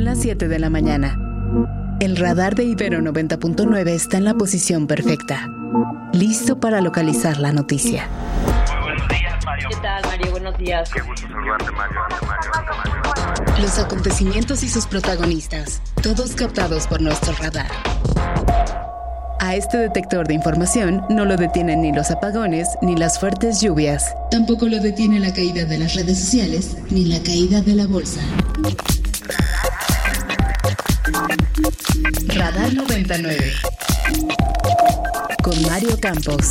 las 7 de la mañana. El radar de Ibero 90.9 está en la posición perfecta, listo para localizar la noticia. Muy buenos días, Mario. ¿Qué tal, Mario? Buenos días. Qué gusto saludarte, Mario. Los acontecimientos y sus protagonistas, todos captados por nuestro radar. A este detector de información no lo detienen ni los apagones ni las fuertes lluvias. Tampoco lo detiene la caída de las redes sociales ni la caída de la bolsa. Radar 99 con Mario Campos.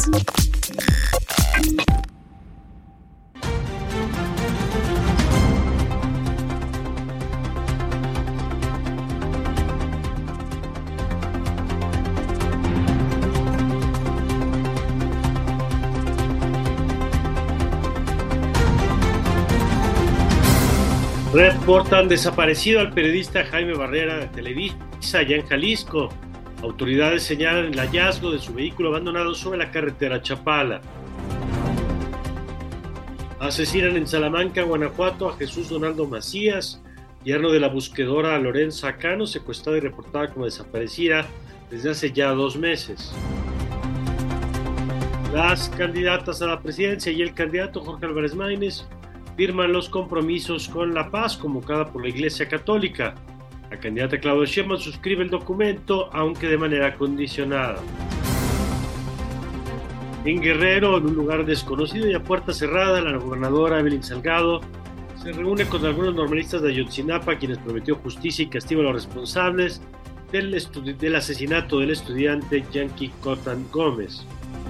Reportan desaparecido al periodista Jaime Barrera de Televisa, allá en Jalisco. Autoridades señalan el hallazgo de su vehículo abandonado sobre la carretera Chapala. Asesinan en Salamanca, Guanajuato, a Jesús Donaldo Macías, yerno de la buscadora Lorenza Cano, secuestrada y reportada como desaparecida desde hace ya 2 meses. Las candidatas a la presidencia y el candidato Jorge Álvarez Maínez firman los compromisos con la paz convocada por la Iglesia Católica. La candidata Claudia Sheinbaum suscribe el documento, aunque de manera condicionada. En Guerrero, en un lugar desconocido y a puerta cerrada, la gobernadora Evelyn Salgado se reúne con algunos normalistas de Ayotzinapa, quienes prometió justicia y castigo a los responsables del asesinato del estudiante Yankee Cotán Gómez.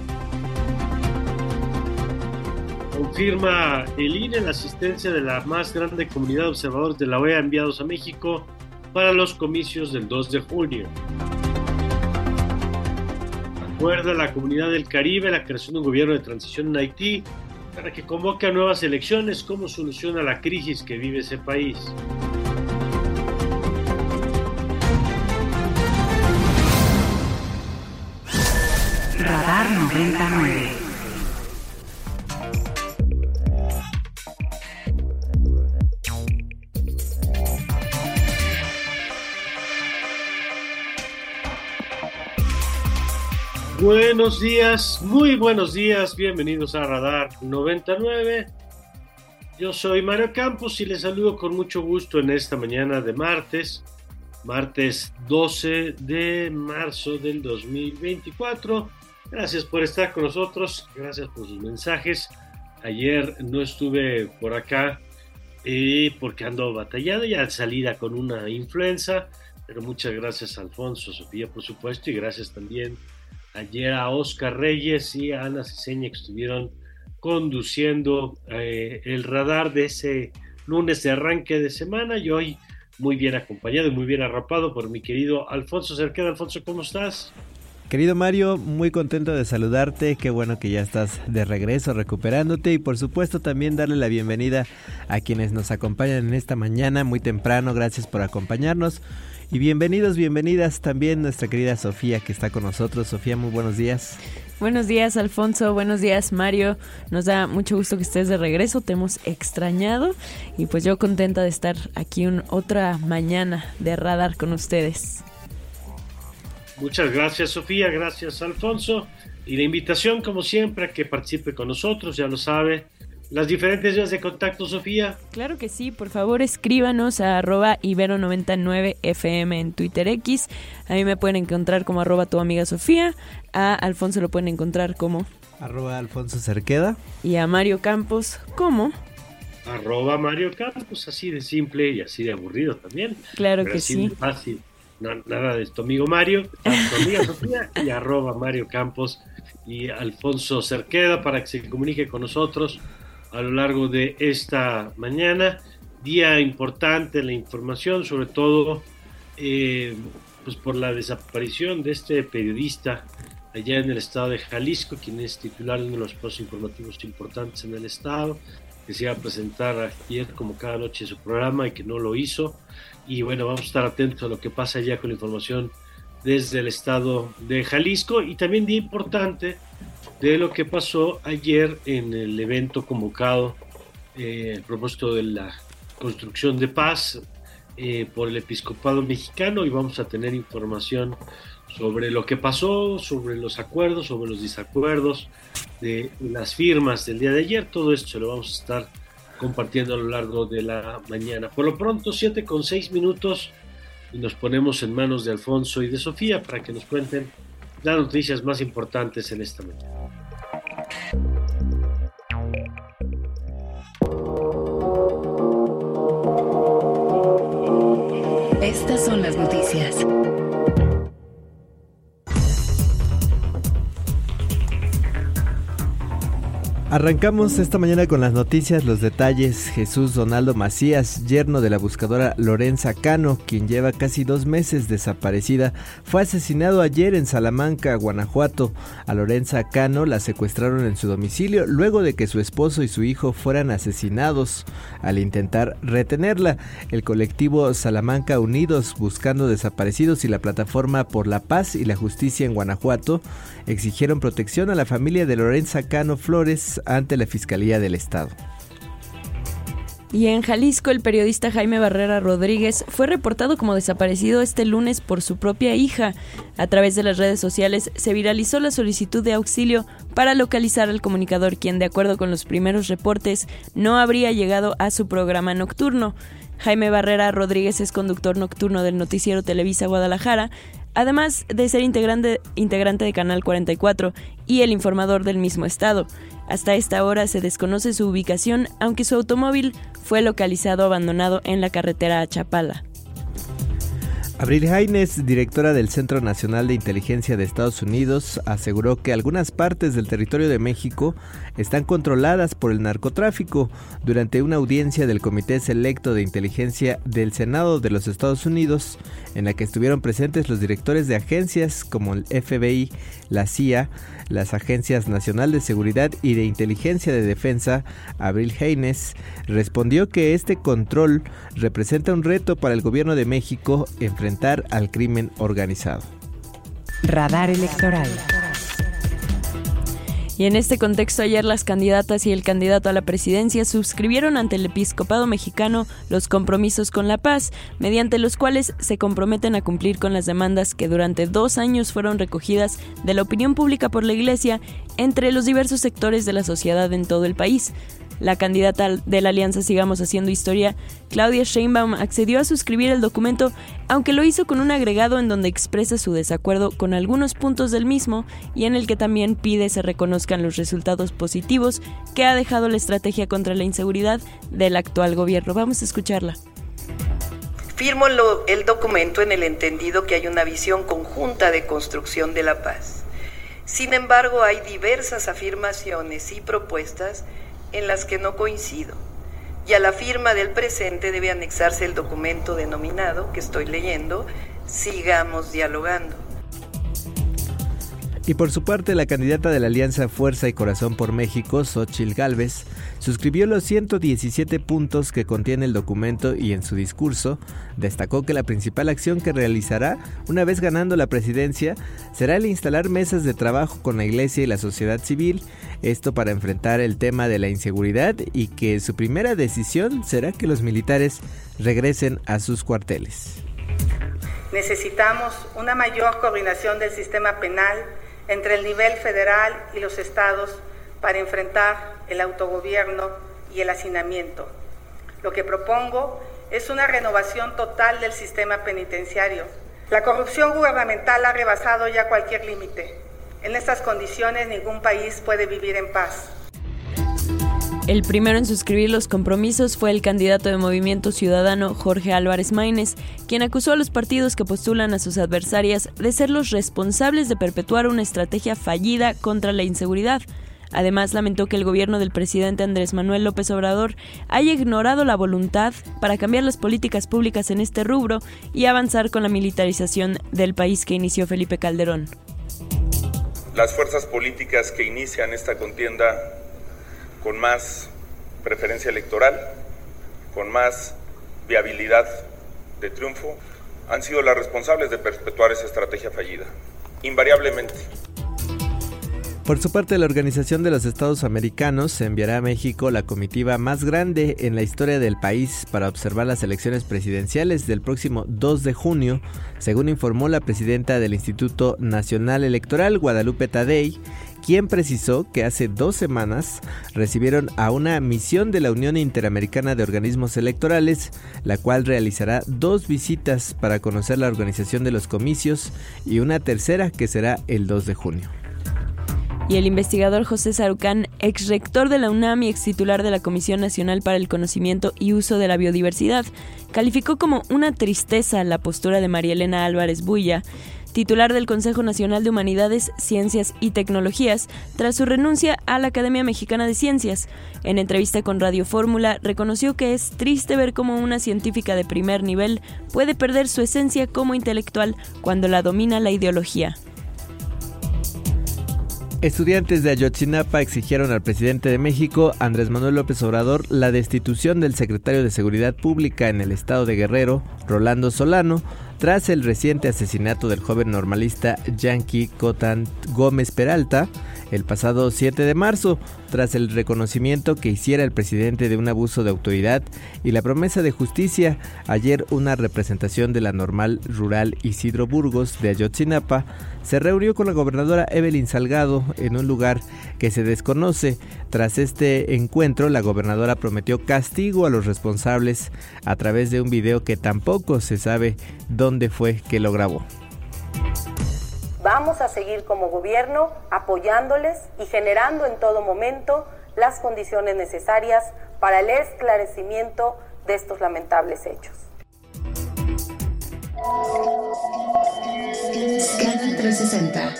Confirma el INE la asistencia de la más grande comunidad de observadores de la OEA enviados a México para los comicios del 2 de junio. Acuerda la Comunidad del Caribe la creación de un gobierno de transición en Haití para que convoque a nuevas elecciones como solución a la crisis que vive ese país. Radar 99. Buenos días, muy buenos días, bienvenidos a Radar 99. Yo soy Mario Campos y les saludo con mucho gusto en esta mañana de martes 12 de marzo del 2024. Gracias por estar con nosotros, gracias por sus mensajes. Ayer no estuve por acá porque ando batallando ya salida con una influenza, pero muchas gracias a Alfonso, Sofía por supuesto, y gracias también ayer a Oscar Reyes y a Ana Ciseña, que estuvieron conduciendo el radar de ese lunes de arranque de semana, y hoy muy bien acompañado y muy bien arropado por mi querido Alfonso Cerqueda. Alfonso, ¿cómo estás? Querido Mario, muy contento de saludarte, qué bueno que ya estás de regreso recuperándote, y por supuesto también darle la bienvenida a quienes nos acompañan en esta mañana muy temprano. Gracias por acompañarnos. Y bienvenidas también nuestra querida Sofía, que está con nosotros. Sofía, muy buenos días. Buenos días, Alfonso. Buenos días, Mario. Nos da mucho gusto que estés de regreso. Te hemos extrañado y pues yo contenta de estar aquí otra mañana de radar con ustedes. Muchas gracias, Sofía. Gracias, Alfonso. Y la invitación, como siempre, a que participe con nosotros, ya lo sabe. Las diferentes vías de contacto, Sofía. Claro que sí, por favor escríbanos a @ibero99fm en Twitter X. A mí me pueden encontrar como @tuamigasofía. A Alfonso lo pueden encontrar como @Alfonso Cerqueda. Y a Mario Campos como @Mario Campos, así de simple y así de aburrido también. Claro pero que así sí. De fácil. No, nada de tu amigo Mario, tu amiga Sofía y @Mario Campos y Alfonso Cerqueda para que se comunique con nosotros a lo largo de esta mañana. Día importante en la información, sobre todo pues por la desaparición de este periodista allá en el estado de Jalisco, quien es titular de uno de los espacios informativos importantes en el estado, que se iba a presentar ayer como cada noche en su programa y que no lo hizo. Y bueno, vamos a estar atentos a lo que pasa allá con la información desde el estado de Jalisco, y también día importante de lo que pasó ayer en el evento convocado a propósito de la construcción de paz por el episcopado mexicano, y vamos a tener información sobre lo que pasó, sobre los acuerdos, sobre los desacuerdos, de las firmas del día de ayer. Todo esto se lo vamos a estar compartiendo a lo largo de la mañana. Por lo pronto, 7:06, y nos ponemos en manos de Alfonso y de Sofía para que nos cuenten las noticias más importantes en esta mañana. Estas son las noticias. Arrancamos esta mañana con las noticias, los detalles. Jesús Donaldo Macías, yerno de la buscadora Lorenza Cano, quien lleva casi 2 meses desaparecida, fue asesinado ayer en Salamanca, Guanajuato. A Lorenza Cano la secuestraron en su domicilio luego de que su esposo y su hijo fueran asesinados. Al intentar retenerla, el colectivo Salamanca Unidos Buscando Desaparecidos y la Plataforma por la Paz y la Justicia en Guanajuato exigieron protección a la familia de Lorenza Cano Flores ante la Fiscalía del Estado. Y en Jalisco, el periodista Jaime Barrera Rodríguez fue reportado como desaparecido este lunes por su propia hija. A través de las redes sociales se viralizó la solicitud de auxilio para localizar al comunicador, quien, de acuerdo con los primeros reportes, no habría llegado a su programa nocturno. Jaime Barrera Rodríguez es conductor nocturno del noticiero Televisa Guadalajara, además de ser integrante de Canal 44 y el informador del mismo estado. Hasta esta hora se desconoce su ubicación, aunque su automóvil fue localizado abandonado en la carretera a Chapala. Abril Haines, directora del Centro Nacional de Inteligencia de Estados Unidos, aseguró que algunas partes del territorio de México están controladas por el narcotráfico. Durante una audiencia del Comité Selecto de Inteligencia del Senado de los Estados Unidos, en la que estuvieron presentes los directores de agencias como el FBI, la CIA, las Agencias Nacional de Seguridad y de Inteligencia de Defensa, Abril Haines respondió que este control representa un reto para el gobierno de México enfrentar al crimen organizado. Radar electoral. Y en este contexto, ayer las candidatas y el candidato a la presidencia suscribieron ante el episcopado mexicano los compromisos con la paz, mediante los cuales se comprometen a cumplir con las demandas que durante 2 años fueron recogidas de la opinión pública por la Iglesia entre los diversos sectores de la sociedad en todo el país. La candidata de la alianza Sigamos Haciendo Historia, Claudia Sheinbaum, accedió a suscribir el documento, aunque lo hizo con un agregado en donde expresa su desacuerdo con algunos puntos del mismo y en el que también pide se reconozcan los resultados positivos que ha dejado la estrategia contra la inseguridad del actual gobierno. Vamos a escucharla. Firmo el documento en el entendido que hay una visión conjunta de construcción de la paz. Sin embargo, hay diversas afirmaciones y propuestas en las que no coincido, y a la firma del presente debe anexarse el documento denominado, que estoy leyendo, Sigamos Dialogando. Y por su parte, la candidata de la Alianza Fuerza y Corazón por México, Xóchitl Gálvez, suscribió los 117 puntos que contiene el documento y en su discurso destacó que la principal acción que realizará una vez ganando la presidencia será el instalar mesas de trabajo con la Iglesia y la sociedad civil, esto para enfrentar el tema de la inseguridad, y que su primera decisión será que los militares regresen a sus cuarteles. Necesitamos una mayor coordinación del sistema penal entre el nivel federal y los estados para enfrentar el autogobierno y el hacinamiento. Lo que propongo es una renovación total del sistema penitenciario. La corrupción gubernamental ha rebasado ya cualquier límite. En estas condiciones ningún país puede vivir en paz. El primero en suscribir los compromisos fue el candidato de Movimiento Ciudadano, Jorge Álvarez Maínez, quien acusó a los partidos que postulan a sus adversarias de ser los responsables de perpetuar una estrategia fallida contra la inseguridad. Además, lamentó que el gobierno del presidente Andrés Manuel López Obrador haya ignorado la voluntad para cambiar las políticas públicas en este rubro y avanzar con la militarización del país que inició Felipe Calderón. Las fuerzas políticas que inician esta contienda con más preferencia electoral, con más viabilidad de triunfo, han sido las responsables de perpetuar esa estrategia fallida, invariablemente. Por su parte, la Organización de los Estados Americanos enviará a México la comitiva más grande en la historia del país para observar las elecciones presidenciales del próximo 2 de junio, según informó la presidenta del Instituto Nacional Electoral, Guadalupe Tadei, quien precisó que hace 2 semanas recibieron a una misión de la Unión Interamericana de Organismos Electorales, la cual realizará 2 visitas para conocer la organización de los comicios y una tercera que será el 2 de junio. Y el investigador José Sarucán, ex rector de la UNAM y ex titular de la Comisión Nacional para el Conocimiento y Uso de la Biodiversidad, calificó como una tristeza la postura de María Elena Álvarez Builla, titular del Consejo Nacional de Humanidades, Ciencias y Tecnologías, tras su renuncia a la Academia Mexicana de Ciencias. En entrevista con Radio Fórmula, reconoció que es triste ver cómo una científica de primer nivel puede perder su esencia como intelectual cuando la domina la ideología. Estudiantes de Ayotzinapa exigieron al presidente de México, Andrés Manuel López Obrador, la destitución del secretario de Seguridad Pública en el estado de Guerrero, Rolando Solano, tras el reciente asesinato del joven normalista Yanqui Cotán Gómez Peralta, el pasado 7 de marzo, tras el reconocimiento que hiciera el presidente de un abuso de autoridad y la promesa de justicia. Ayer una representación de la Normal Rural Isidro Burgos de Ayotzinapa se reunió con la gobernadora Evelyn Salgado en un lugar que se desconoce. Tras este encuentro, la gobernadora prometió castigo a los responsables a través de un video que tampoco se sabe dónde fue que lo grabó. Vamos a seguir como gobierno apoyándoles y generando en todo momento las condiciones necesarias para el esclarecimiento de estos lamentables hechos. Scanner 360.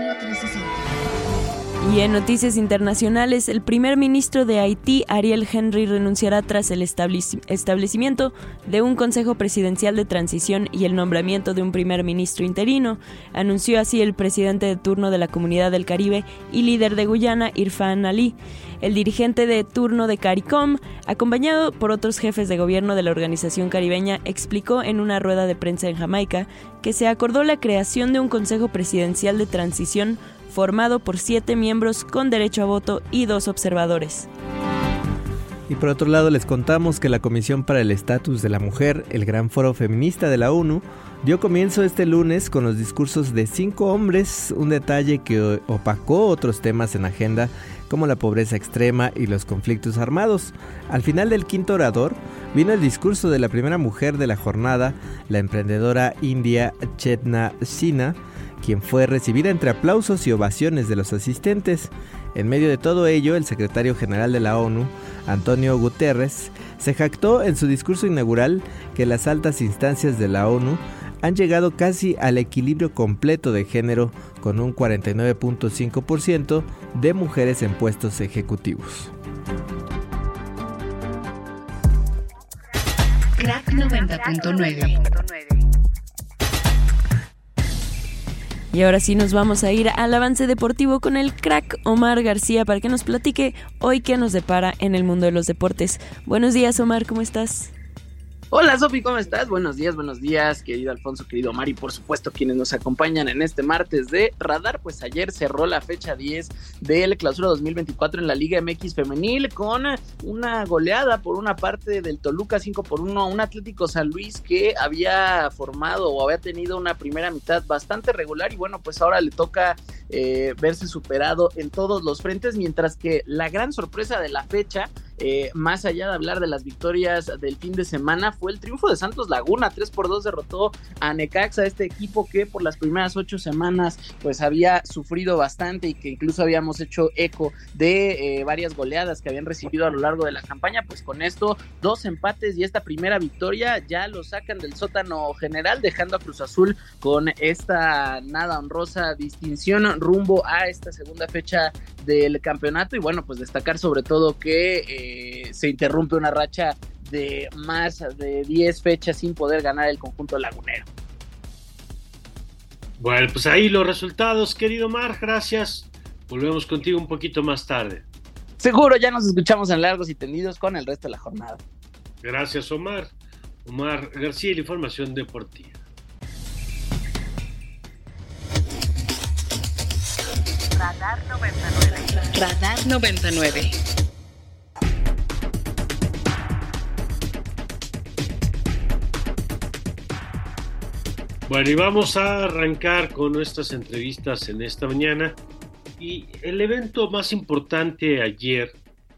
Y en noticias internacionales, el primer ministro de Haití, Ariel Henry, renunciará tras el establecimiento de un consejo presidencial de transición y el nombramiento de un primer ministro interino, anunció así el presidente de turno de la Comunidad del Caribe y líder de Guyana, Irfaan Ali. El dirigente de turno de CARICOM, acompañado por otros jefes de gobierno de la organización caribeña, explicó en una rueda de prensa en Jamaica que se acordó la creación de un consejo presidencial de transición formado por 7 miembros con derecho a voto y 2 observadores. Y por otro lado les contamos que la Comisión para el Estatus de la Mujer, el gran foro feminista de la ONU, dio comienzo este lunes con los discursos de 5 hombres, un detalle que opacó otros temas en agenda como la pobreza extrema y los conflictos armados. Al final del quinto orador vino el discurso de la primera mujer de la jornada, la emprendedora india Chetna Sinha, quien fue recibida entre aplausos y ovaciones de los asistentes. En medio de todo ello, el secretario general de la ONU, Antonio Guterres, se jactó en su discurso inaugural que las altas instancias de la ONU han llegado casi al equilibrio completo de género, con un 49.5% de mujeres en puestos ejecutivos. Crack 90.9. Y ahora sí nos vamos a ir al avance deportivo con el crack Omar García para que nos platique hoy qué nos depara en el mundo de los deportes. Buenos días, Omar, ¿cómo estás? Hola Sofi, ¿cómo estás? Buenos días, querido Alfonso, querido Omar y por supuesto quienes nos acompañan en este martes de Radar. Pues ayer cerró la fecha 10 del Clausura 2024 en la Liga MX Femenil con una goleada por una parte del Toluca 5-1 a un Atlético San Luis que había formado o había tenido una primera mitad bastante regular y bueno, pues ahora le toca verse superado en todos los frentes, mientras que la gran sorpresa de la fecha, más allá de hablar de las victorias del fin de semana, fue el triunfo de Santos Laguna. 3-2 derrotó a Necaxa, este equipo que por las primeras 8 semanas pues había sufrido bastante y que incluso habíamos hecho eco de varias goleadas que habían recibido a lo largo de la campaña. Pues con esto 2 empates y esta primera victoria ya lo sacan del sótano general, dejando a Cruz Azul con esta nada honrosa distinción rumbo a esta segunda fecha del campeonato. Y bueno, pues destacar sobre todo que se interrumpe una racha de más de 10 fechas sin poder ganar el conjunto lagunero. Bueno, pues ahí los resultados, querido Omar, gracias. Volvemos contigo un poquito más tarde. Seguro, ya nos escuchamos en largos y tendidos con el resto de la jornada. Gracias, Omar. Omar García, la información deportiva. Radar 90. Radar 99. Bueno, y vamos a arrancar con nuestras entrevistas en esta mañana. Y el evento más importante ayer,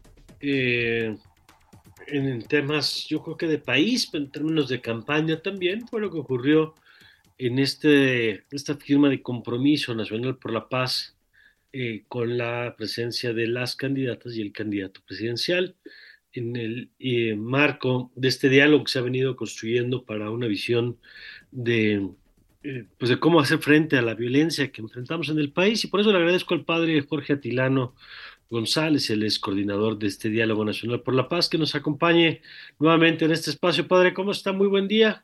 en temas, yo creo que de país, pero en términos de campaña también, fue lo que ocurrió en esta firma de compromiso nacional por la paz, con la presencia de las candidatas y el candidato presidencial, en el marco de este diálogo que se ha venido construyendo para una visión de, pues de cómo hacer frente a la violencia que enfrentamos en el país. Y por eso le agradezco al padre Jorge Atilano González, el ex coordinador de este diálogo nacional por la paz, que nos acompañe nuevamente en este espacio. Padre, ¿cómo está? Muy buen día.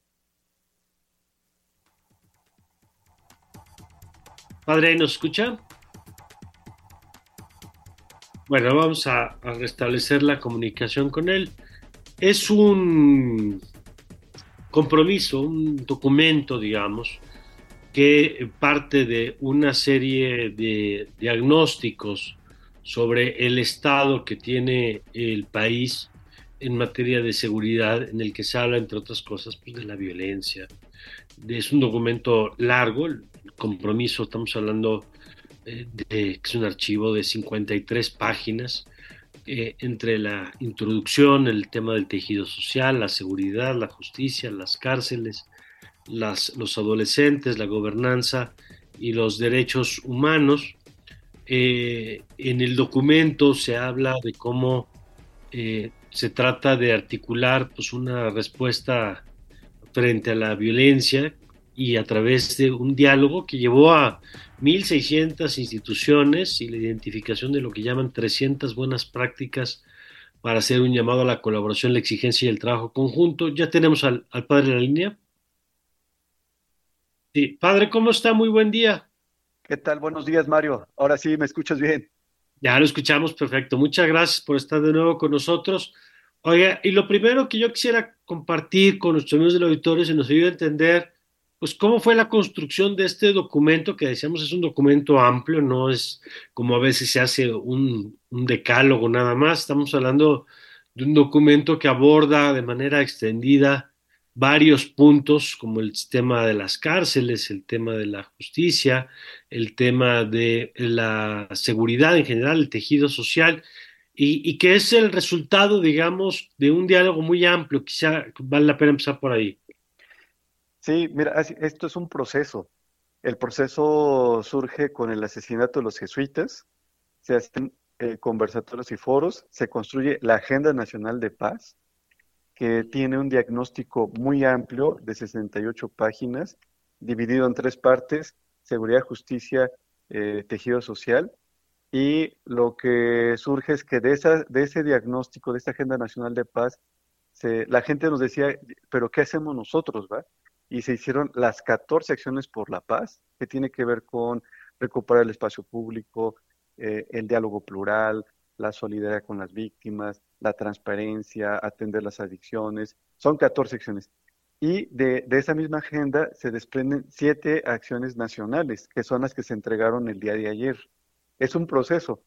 Padre, ¿nos escucha? Bueno, vamos a restablecer la comunicación con él. Es un compromiso, un documento, digamos, que parte de una serie de diagnósticos sobre el estado que tiene el país en materia de seguridad, en el que se habla, entre otras cosas, pues, de la violencia. Es un documento largo, el compromiso, estamos hablando que es un archivo de 53 páginas, entre la introducción, el tema del tejido social, la seguridad, la justicia, las cárceles, los adolescentes, la gobernanza y los derechos humanos. En el documento se habla de cómo se trata de articular, pues, una respuesta frente a la violencia, y a través de un diálogo que llevó a 1.600 instituciones y la identificación de lo que llaman 300 buenas prácticas para hacer un llamado a la colaboración, la exigencia y el trabajo conjunto. Ya tenemos al padre en la línea. Sí, padre, ¿cómo está? Muy buen día. ¿Qué tal? Buenos días, Mario. Ahora sí, ¿me escuchas bien? Ya lo escuchamos perfecto. Muchas gracias por estar de nuevo con nosotros. Oiga, y lo primero que yo quisiera compartir con nuestros amigos del auditorio, se nos ayuda a entender, pues, cómo fue la construcción de este documento, que decíamos es un documento amplio, no es como a veces se hace un decálogo nada más. Estamos hablando de un documento que aborda de manera extendida varios puntos, como el tema de las cárceles, el tema de la justicia, el tema de la seguridad en general, el tejido social, y que es el resultado, digamos, de un diálogo muy amplio. Quizá vale la pena empezar por ahí. Sí, mira, esto es un proceso. El proceso surge con el asesinato de los jesuitas, se hacen conversatorios y foros, se construye la Agenda Nacional de Paz, que tiene un diagnóstico muy amplio de 68 páginas, dividido en 3 partes: seguridad, justicia, tejido social. Y lo que surge es que de ese diagnóstico, de esta Agenda Nacional de Paz, la gente nos decía, pero ¿qué hacemos nosotros, va? Y se hicieron las 14 acciones por la paz, que tiene que ver con recuperar el espacio público, el diálogo plural, la solidaridad con las víctimas, la transparencia, atender las adicciones. Son 14 acciones. Y de esa misma agenda se desprenden 7 acciones nacionales, que son las que se entregaron el día de ayer. Es un proceso,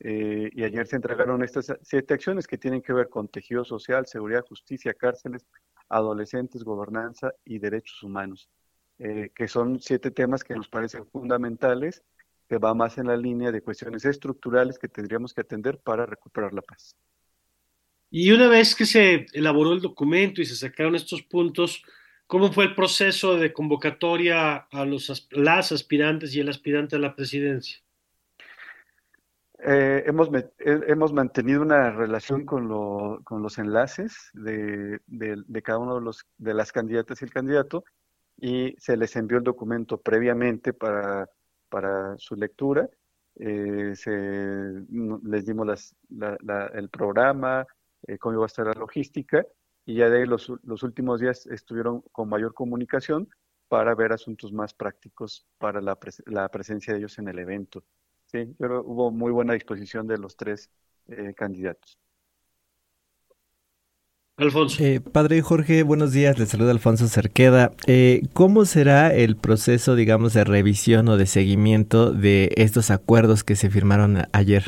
y ayer se entregaron estas 7 acciones que tienen que ver con tejido social, seguridad, justicia, cárceles, adolescentes, gobernanza y derechos humanos, que son 7 temas que nos parecen fundamentales, que va más en la línea de cuestiones estructurales que tendríamos que atender para recuperar la paz. Y una vez que se elaboró el documento y se sacaron estos puntos, ¿cómo fue el proceso de convocatoria a las aspirantes y el aspirante a la presidencia? Hemos mantenido una relación con los enlaces de cada uno de las candidatas y el candidato, y se les envió el documento previamente para su lectura. Les dimos el programa, cómo iba a estar la logística, y ya de ahí los últimos días estuvieron con mayor comunicación para ver asuntos más prácticos para la presencia de ellos en el evento. Sí, yo creo que hubo muy buena disposición de los 3 candidatos. Alfonso. Padre Jorge, buenos días, le saluda Alfonso Cerqueda. ¿Cómo será el proceso, digamos, de revisión o de seguimiento de estos acuerdos que se firmaron ayer?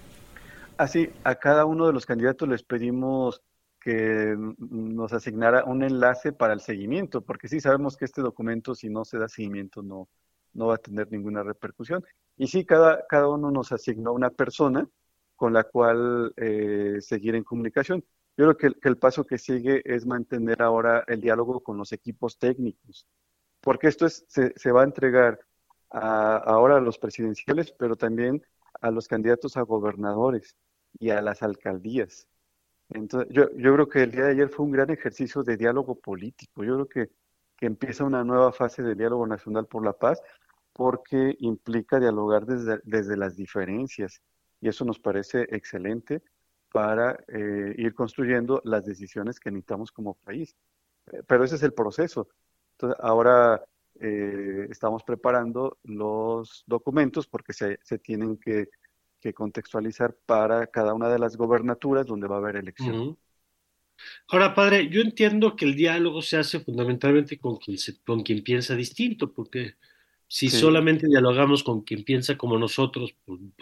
Así, a cada uno de los candidatos les pedimos que nos asignara un enlace para el seguimiento, porque sí sabemos que este documento, si no se da seguimiento, no va a tener ninguna repercusión. Y sí, cada uno nos asignó una persona con la cual seguir en comunicación. Yo creo que el paso que sigue es mantener ahora el diálogo con los equipos técnicos, porque esto se va a entregar ahora a los presidenciales, pero también a los candidatos a gobernadores y a las alcaldías. Entonces, yo creo que el día de ayer fue un gran ejercicio de diálogo político. Yo creo que empieza una nueva fase de diálogo nacional por la paz, porque implica dialogar desde las diferencias, y eso nos parece excelente para ir construyendo las decisiones que necesitamos como país. Pero ese es el proceso. Entonces, ahora estamos preparando los documentos porque se tienen que contextualizar para cada una de las gobernaturas donde va a haber elección. Ujú. Ahora, padre, yo entiendo que el diálogo se hace fundamentalmente con quien piensa distinto, porque si Sí, solamente dialogamos con quien piensa como nosotros,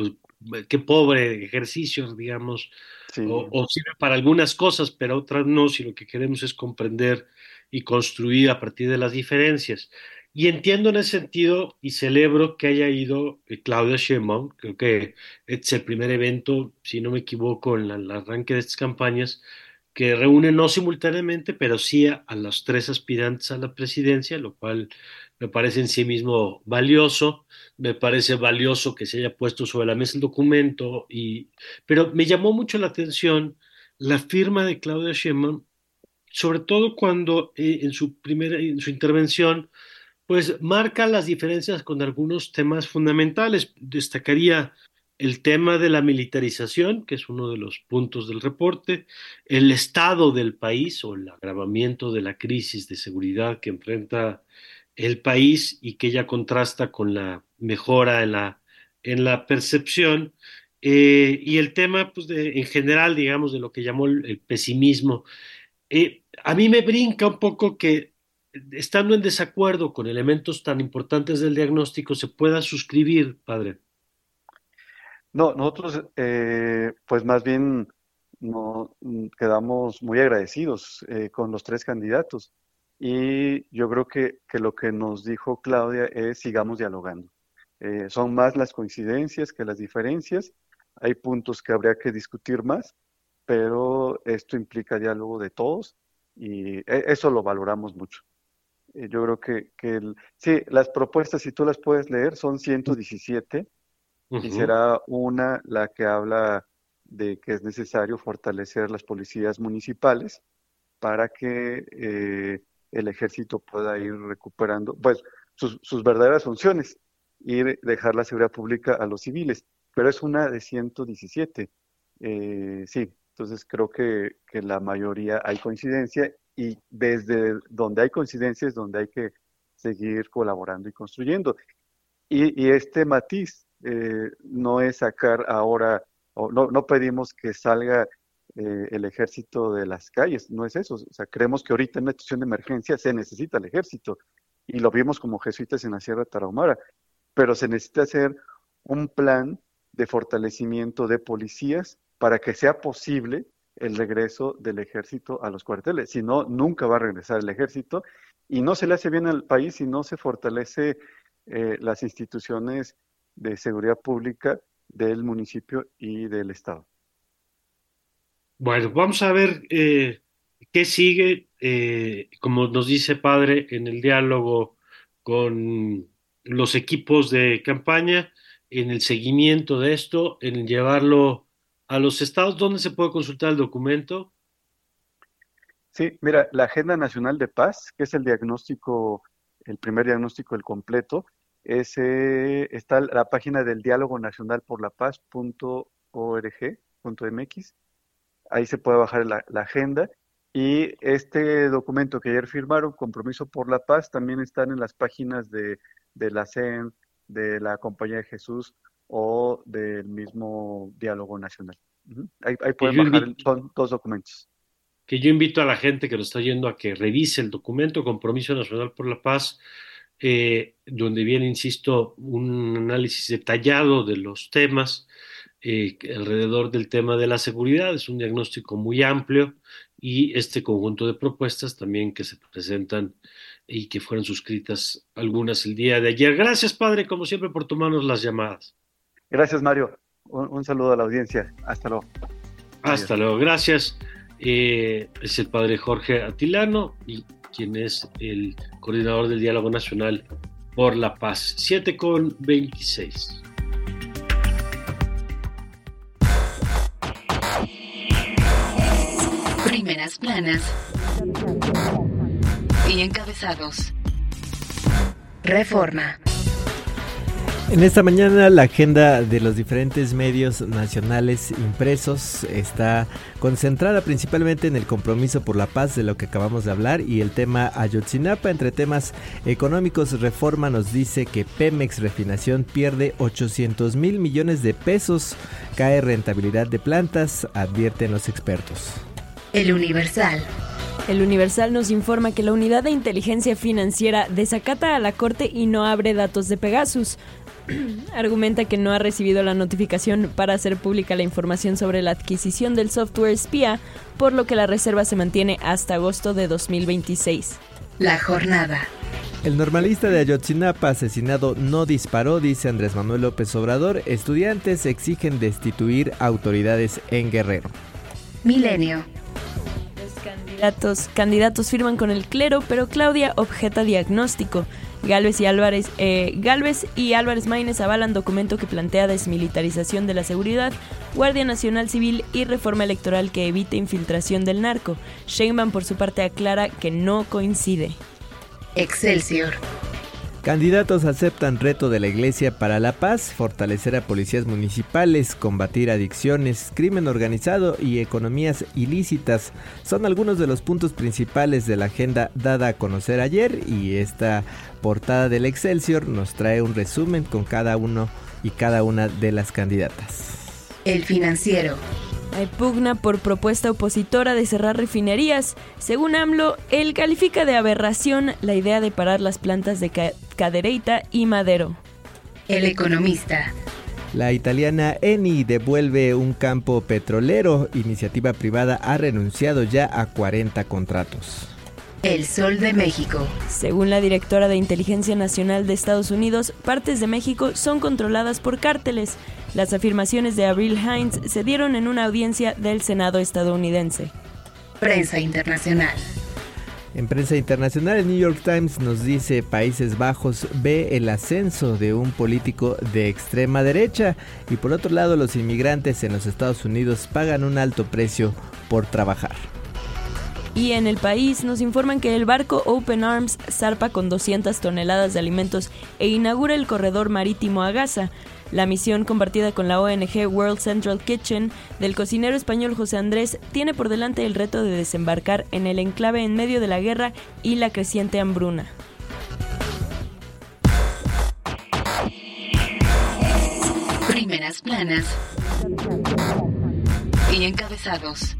qué pobre ejercicio, digamos, sí. o sirve para algunas cosas, pero otras no, si lo que queremos es comprender y construir a partir de las diferencias. Y entiendo en ese sentido y celebro que haya ido Claudia Sheinbaum, creo que es el primer evento, si no me equivoco, en el arranque de estas campañas que reúne no simultáneamente, pero sí a los tres aspirantes a la presidencia, lo cual me parece en sí mismo valioso. Me parece valioso que se haya puesto sobre la mesa el documento, pero me llamó mucho la atención la firma de Claudia Sheinbaum, sobre todo cuando en su intervención pues marca las diferencias con algunos temas fundamentales. Destacaría el tema de la militarización, que es uno de los puntos del reporte, el estado del país o el agravamiento de la crisis de seguridad que enfrenta el país y que ya contrasta con la mejora en la percepción, y el tema, pues, en general, digamos, de lo que llamó el pesimismo. A mí me brinca un poco que, estando en desacuerdo con elementos tan importantes del diagnóstico, se pueda suscribir, padre. No, nosotros pues más bien no, quedamos muy agradecidos con los tres candidatos, y yo creo que lo que nos dijo Claudia es sigamos dialogando. Son más las coincidencias que las diferencias. Hay puntos que habría que discutir más, pero esto implica diálogo de todos, y eso lo valoramos mucho. Yo creo sí, las propuestas, si tú las puedes leer, son 117, y Ujú. será una la que habla de que es necesario fortalecer las policías municipales para que el ejército pueda ir recuperando pues sus verdaderas funciones y dejar la seguridad pública a los civiles. Pero es una de 117. Sí, entonces creo que la mayoría hay coincidencia, y desde donde hay coincidencia es donde hay que seguir colaborando y construyendo. Y este matiz no es sacar ahora, o no pedimos que salga el ejército de las calles, no es eso. O sea, creemos que ahorita en una situación de emergencia se necesita el ejército, y lo vimos como jesuitas en la Sierra Tarahumara, pero se necesita hacer un plan de fortalecimiento de policías para que sea posible el regreso del ejército a los cuarteles. Si no, nunca va a regresar el ejército, y no se le hace bien al país si no se fortalece las instituciones de seguridad pública del municipio y del estado. Bueno, vamos a ver qué sigue, como nos dice padre, en el diálogo con los equipos de campaña, en el seguimiento de esto, en llevarlo a los estados. ¿Dónde se puede consultar el documento? Sí, mira, la Agenda Nacional de Paz, que es el diagnóstico, el primer diagnóstico, el completo, está la página del Diálogo Nacional por la Paz.org.mx. Ahí se puede bajar la agenda. Y este documento que ayer firmaron, Compromiso por la Paz, también están en las páginas de la CEN, de la Compañía de Jesús o del mismo Diálogo Nacional. Ujú. Ahí Y pueden yo bajar, invito, son dos documentos. que yo invito a la gente que lo está oyendo a que revise el documento Compromiso Nacional por la Paz, donde viene, insisto, un análisis detallado de los temas alrededor del tema de la seguridad. Es un diagnóstico muy amplio y este conjunto de propuestas también que se presentan y que fueron suscritas algunas el día de ayer. Gracias, padre, como siempre, por tomarnos las llamadas. Gracias, Mario. Un saludo a la audiencia. Hasta luego. Hasta luego, gracias. Es el padre Jorge Atilano, y quien es el coordinador del Diálogo Nacional por la Paz. 7:26. Primeras planas y encabezados. Reforma. En esta mañana la agenda de los diferentes medios nacionales impresos está concentrada principalmente en el compromiso por la paz, de lo que acabamos de hablar, y el tema Ayotzinapa. Entre temas económicos, Reforma nos dice que Pemex Refinación pierde 800,000 millones de pesos, cae rentabilidad de plantas, advierten los expertos. El Universal. El Universal nos informa que la Unidad de Inteligencia Financiera desacata a la Corte y no abre datos de Pegasus. Argumenta que no ha recibido la notificación para hacer pública la información sobre la adquisición del software espía, por lo que la reserva se mantiene hasta agosto de 2026. La Jornada. El normalista de Ayotzinapa asesinado no disparó, dice Andrés Manuel López Obrador. Estudiantes exigen destituir autoridades en Guerrero. Milenio. Los candidatos firman con el clero, pero Claudia objeta diagnóstico. Gálvez y Álvarez Maínez avalan documento que plantea desmilitarización de la seguridad, Guardia Nacional Civil y reforma electoral que evite infiltración del narco. Sheinbaum, por su parte, aclara que no coincide. Excelsior. Candidatos aceptan reto de la Iglesia para la Paz, fortalecer a policías municipales, combatir adicciones, crimen organizado y economías ilícitas. Son algunos de los puntos principales de la agenda dada a conocer ayer, y esta portada del Excelsior nos trae un resumen con cada uno y cada una de las candidatas. El Financiero. Hay pugna por propuesta opositora de cerrar refinerías. Según AMLO, él califica de aberración la idea de parar las plantas de Cadereyta y Madero. El Economista. La italiana Eni devuelve un campo petrolero. Iniciativa privada ha renunciado ya a 40 contratos. El Sol de México. Según la directora de Inteligencia Nacional de Estados Unidos, partes de México son controladas por cárteles. Las afirmaciones de Avril Haines se dieron en una audiencia del Senado estadounidense. Prensa internacional. En prensa internacional, el New York Times nos dice: Países Bajos ve el ascenso de un político de extrema derecha, y por otro lado los inmigrantes en los Estados Unidos pagan un alto precio por trabajar. Y en El País nos informan que el barco Open Arms zarpa con 200 toneladas de alimentos e inaugura el corredor marítimo a Gaza. La misión, compartida con la ONG World Central Kitchen del cocinero español José Andrés, tiene por delante el reto de desembarcar en el enclave en medio de la guerra y la creciente hambruna. Primeras planas y encabezados.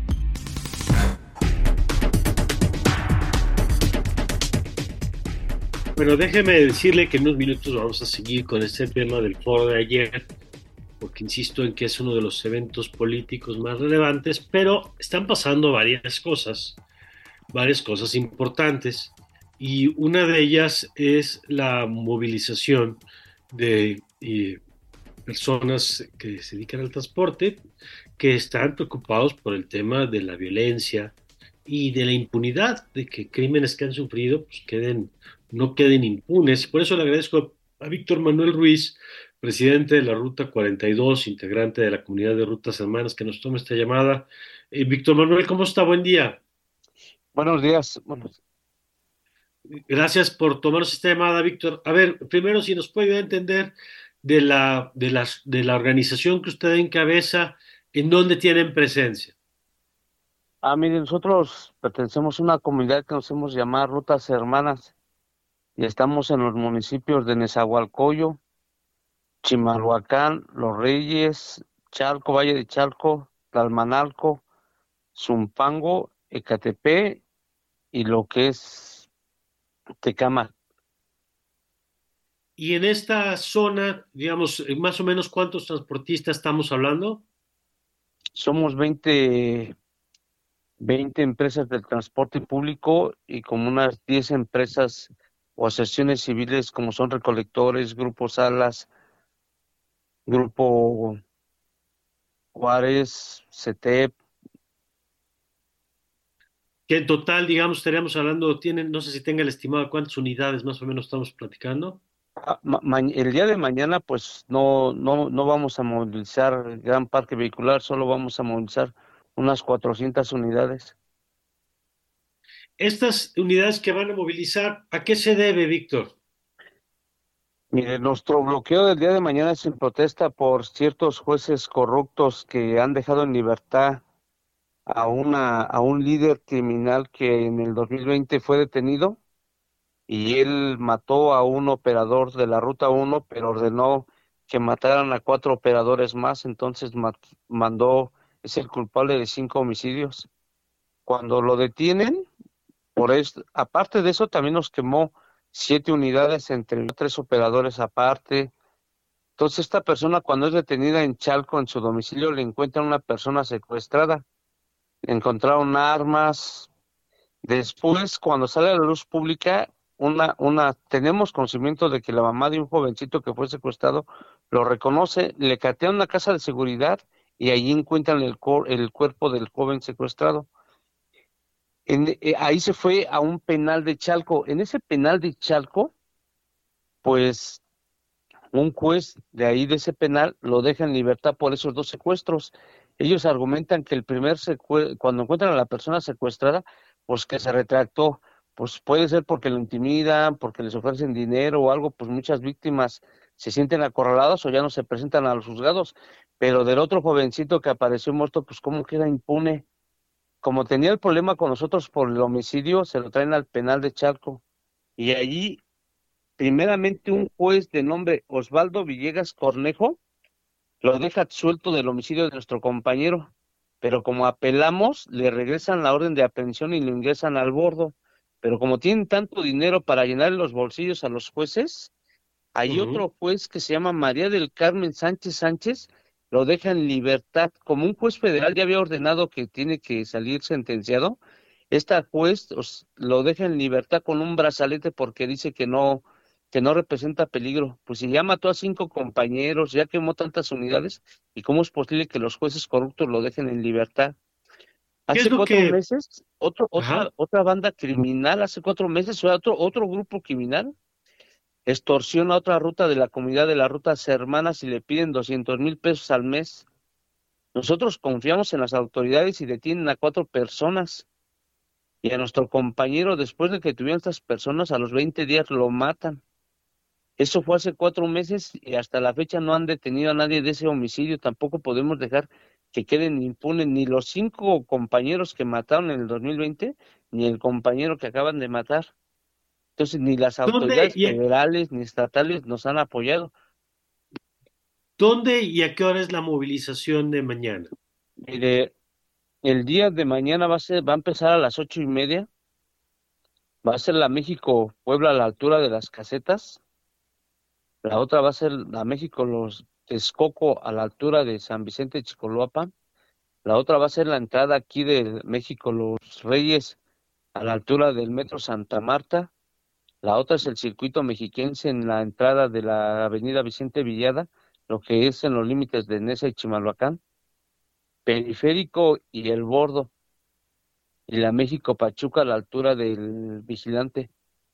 Bueno, déjeme decirle que en unos minutos vamos a seguir con este tema del foro de ayer, porque insisto en que es uno de los eventos políticos más relevantes, pero están pasando varias cosas importantes, y una de ellas es la movilización de personas que se dedican al transporte, que están preocupados por el tema de la violencia y de la impunidad, de que crímenes que han sufrido pues no queden impunes. Por eso le agradezco a Víctor Manuel Ruiz, presidente de la Ruta 42, integrante de la comunidad de Rutas Hermanas, que nos tome esta llamada. Víctor Manuel, ¿cómo está? Buen día. Buenos días. Gracias por tomarnos esta llamada, Víctor. A ver, primero, si nos puede entender de la organización que usted encabeza, ¿en dónde tienen presencia? Mire, nosotros pertenecemos a una comunidad que nos hacemos llamar Rutas Hermanas, y estamos en los municipios de Nezahualcóyotl, Chimalhuacán, Los Reyes, Chalco, Valle de Chalco, Tlalmanalco, Zumpango Ecatepec y lo que es Tecama. Y en esta zona, digamos, más o menos ¿cuántos transportistas estamos hablando? Somos 20 empresas del transporte público y como unas 10 empresas o asociaciones civiles como son recolectores, Grupo Salas, Grupo Juárez, CETEP. Que en total, digamos, estaríamos hablando, tienen, no sé si tenga el estimado de cuántas unidades más o menos estamos platicando. El día de mañana pues no vamos a movilizar el gran parque vehicular, solo vamos a movilizar unas 400 unidades. Estas unidades que van a movilizar, ¿a qué se debe, Víctor? Mire, nuestro bloqueo del día de mañana es en protesta por ciertos jueces corruptos que han dejado en libertad a un líder criminal que en el 2020 fue detenido y él mató a un operador de la Ruta 1, pero ordenó que mataran a 4 operadores más, entonces es el culpable de 5 homicidios. Cuando lo detienen, aparte de eso, también nos quemó 7 unidades entre 3 operadores aparte. Entonces, esta persona, cuando es detenida en Chalco, en su domicilio, le encuentran una persona secuestrada. Le encontraron armas. Después, cuando sale a la luz pública, tenemos conocimiento de que la mamá de un jovencito que fue secuestrado lo reconoce, le catean una casa de seguridad y allí encuentran el cuerpo del joven secuestrado. Ahí se fue a un penal de Chalco. En ese penal de Chalco, pues un juez de ahí de ese penal lo deja en libertad por esos 2 secuestros. Ellos argumentan que cuando encuentran a la persona secuestrada, pues que se retractó. Pues puede ser porque lo intimidan, porque les ofrecen dinero o algo, pues muchas víctimas se sienten acorraladas o ya no se presentan a los juzgados. Pero del otro jovencito que apareció muerto, pues cómo queda impune. Como tenía el problema con nosotros por el homicidio, se lo traen al penal de Chalco. Y allí, primeramente, un juez de nombre Osvaldo Villegas Cornejo lo deja suelto del homicidio de nuestro compañero. Pero como apelamos, le regresan la orden de aprehensión y lo ingresan al bordo. Pero como tienen tanto dinero para llenar los bolsillos a los jueces, hay otro juez que se llama María del Carmen Sánchez, lo deja en libertad. Como un juez federal ya había ordenado que tiene que salir sentenciado, esta juez lo deja en libertad con un brazalete porque dice que no representa peligro. Pues si ya mató a 5 compañeros, ya quemó tantas unidades, ¿y cómo es posible que los jueces corruptos lo dejen en libertad? Hace 4 meses, otra banda criminal, hace 4 meses, otro grupo criminal extorsiona otra ruta de la comunidad de las Rutas Hermanas y le piden 200,000 pesos al mes. Nosotros confiamos en las autoridades y detienen a 4 personas. Y a nuestro compañero, después de que tuvieron estas personas, a los 20 días lo matan. Eso fue hace 4 meses y hasta la fecha no han detenido a nadie de ese homicidio. Tampoco podemos dejar que queden impunes ni los 5 compañeros que mataron en el 2020, ni el compañero que acaban de matar. Entonces, ni las autoridades federales ni estatales nos han apoyado. ¿Dónde y a qué hora es la movilización de mañana? Mire, el día de mañana va a empezar a las 8:30. Va a ser la México-Puebla a la altura de las Casetas. La otra va a ser la México-Los Texcoco a la altura de San Vicente Chicoloapan. La otra va a ser la entrada aquí de México-Los Reyes a la altura del Metro Santa Marta. La otra es el circuito mexiquense en la entrada de la avenida Vicente Villada, lo que es en los límites de Neza y Chimalhuacán. Periférico y el Bordo. Y la México Pachuca a la altura del Vigilante.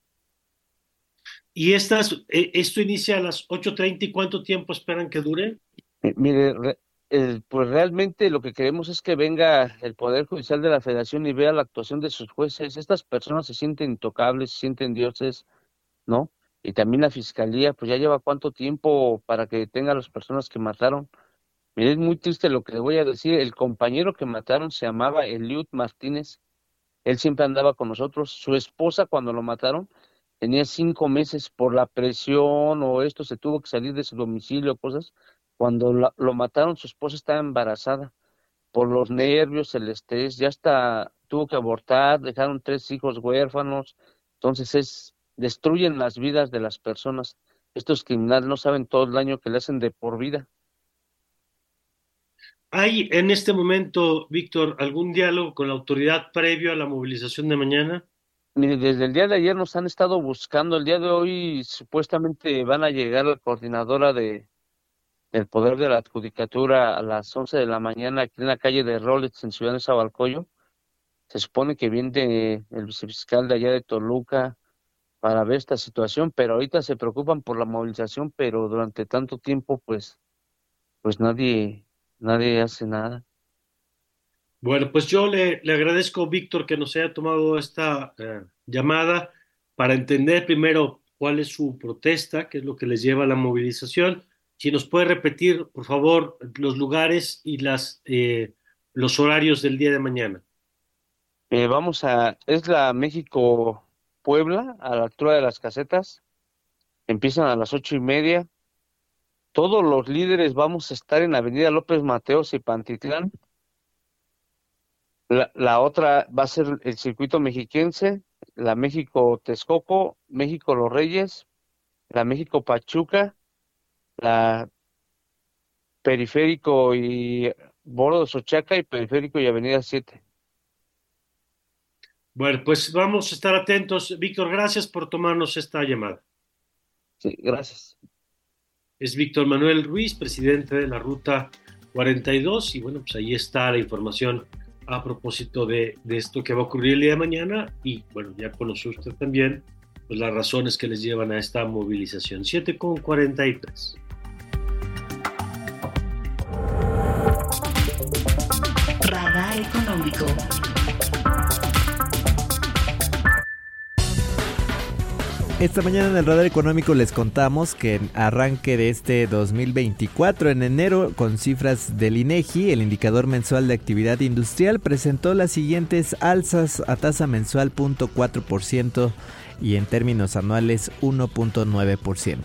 ¿Y esto inicia a las 8:30 y cuánto tiempo esperan que dure? Mire, pues realmente lo que queremos es que venga el Poder Judicial de la Federación y vea la actuación de sus jueces. Estas personas se sienten intocables, se sienten dioses, ¿no? Y también la Fiscalía, pues ya lleva cuánto tiempo para que detenga a las personas que mataron. Mire, es muy triste lo que le voy a decir. El compañero que mataron se llamaba Eliud Martínez. Él siempre andaba con nosotros. Su esposa, cuando lo mataron, tenía 5 meses por la presión o esto, se tuvo que salir de su domicilio, cosas. Cuando lo mataron, su esposa estaba embarazada. Por los nervios, el estrés, ya hasta tuvo que abortar, dejaron 3 hijos huérfanos. Entonces destruyen las vidas de las personas. Estos criminales no saben todo el daño que le hacen de por vida. ¿Hay en este momento, Víctor, algún diálogo con la autoridad previo a la movilización de mañana? Mire, desde el día de ayer nos han estado buscando. El día de hoy supuestamente van a llegar la coordinadora del Poder de la Adjudicatura a las 11 de la mañana aquí en la calle de Rolex en Ciudad de Nezahualcóyotl. Se supone que viene el vicefiscal de allá de Toluca para ver esta situación, pero ahorita se preocupan por la movilización, pero durante tanto tiempo pues nadie hace nada. Bueno, pues yo le agradezco, Víctor, que nos haya tomado esta llamada para entender primero cuál es su protesta, qué es lo que les lleva a la movilización. Si nos puede repetir, por favor, los lugares y los horarios del día de mañana. Es la México-Puebla, a la altura de las casetas. Empiezan a las 8:30. Todos los líderes vamos a estar en Avenida López Mateos y Pantitlán. La otra va a ser el circuito mexiquense, la México-Texcoco, México-Los Reyes, la México-Pachuca, la Periférico y Boro de Sochaca y Periférico y Avenida 7. Bueno, pues vamos a estar atentos. Víctor, gracias por tomarnos esta llamada. Sí, gracias. Es Víctor Manuel Ruiz, presidente de la Ruta 42, y bueno, pues ahí está la información a propósito de esto que va a ocurrir el día de mañana, y bueno, ya conoció usted también pues las razones que les llevan a esta movilización. 7:43. Radar económico. Esta mañana en el Radar Económico les contamos que en arranque de este 2024, en enero, con cifras del INEGI, el indicador mensual de actividad industrial presentó las siguientes alzas a tasa mensual 0.4% y en términos anuales 1.9%.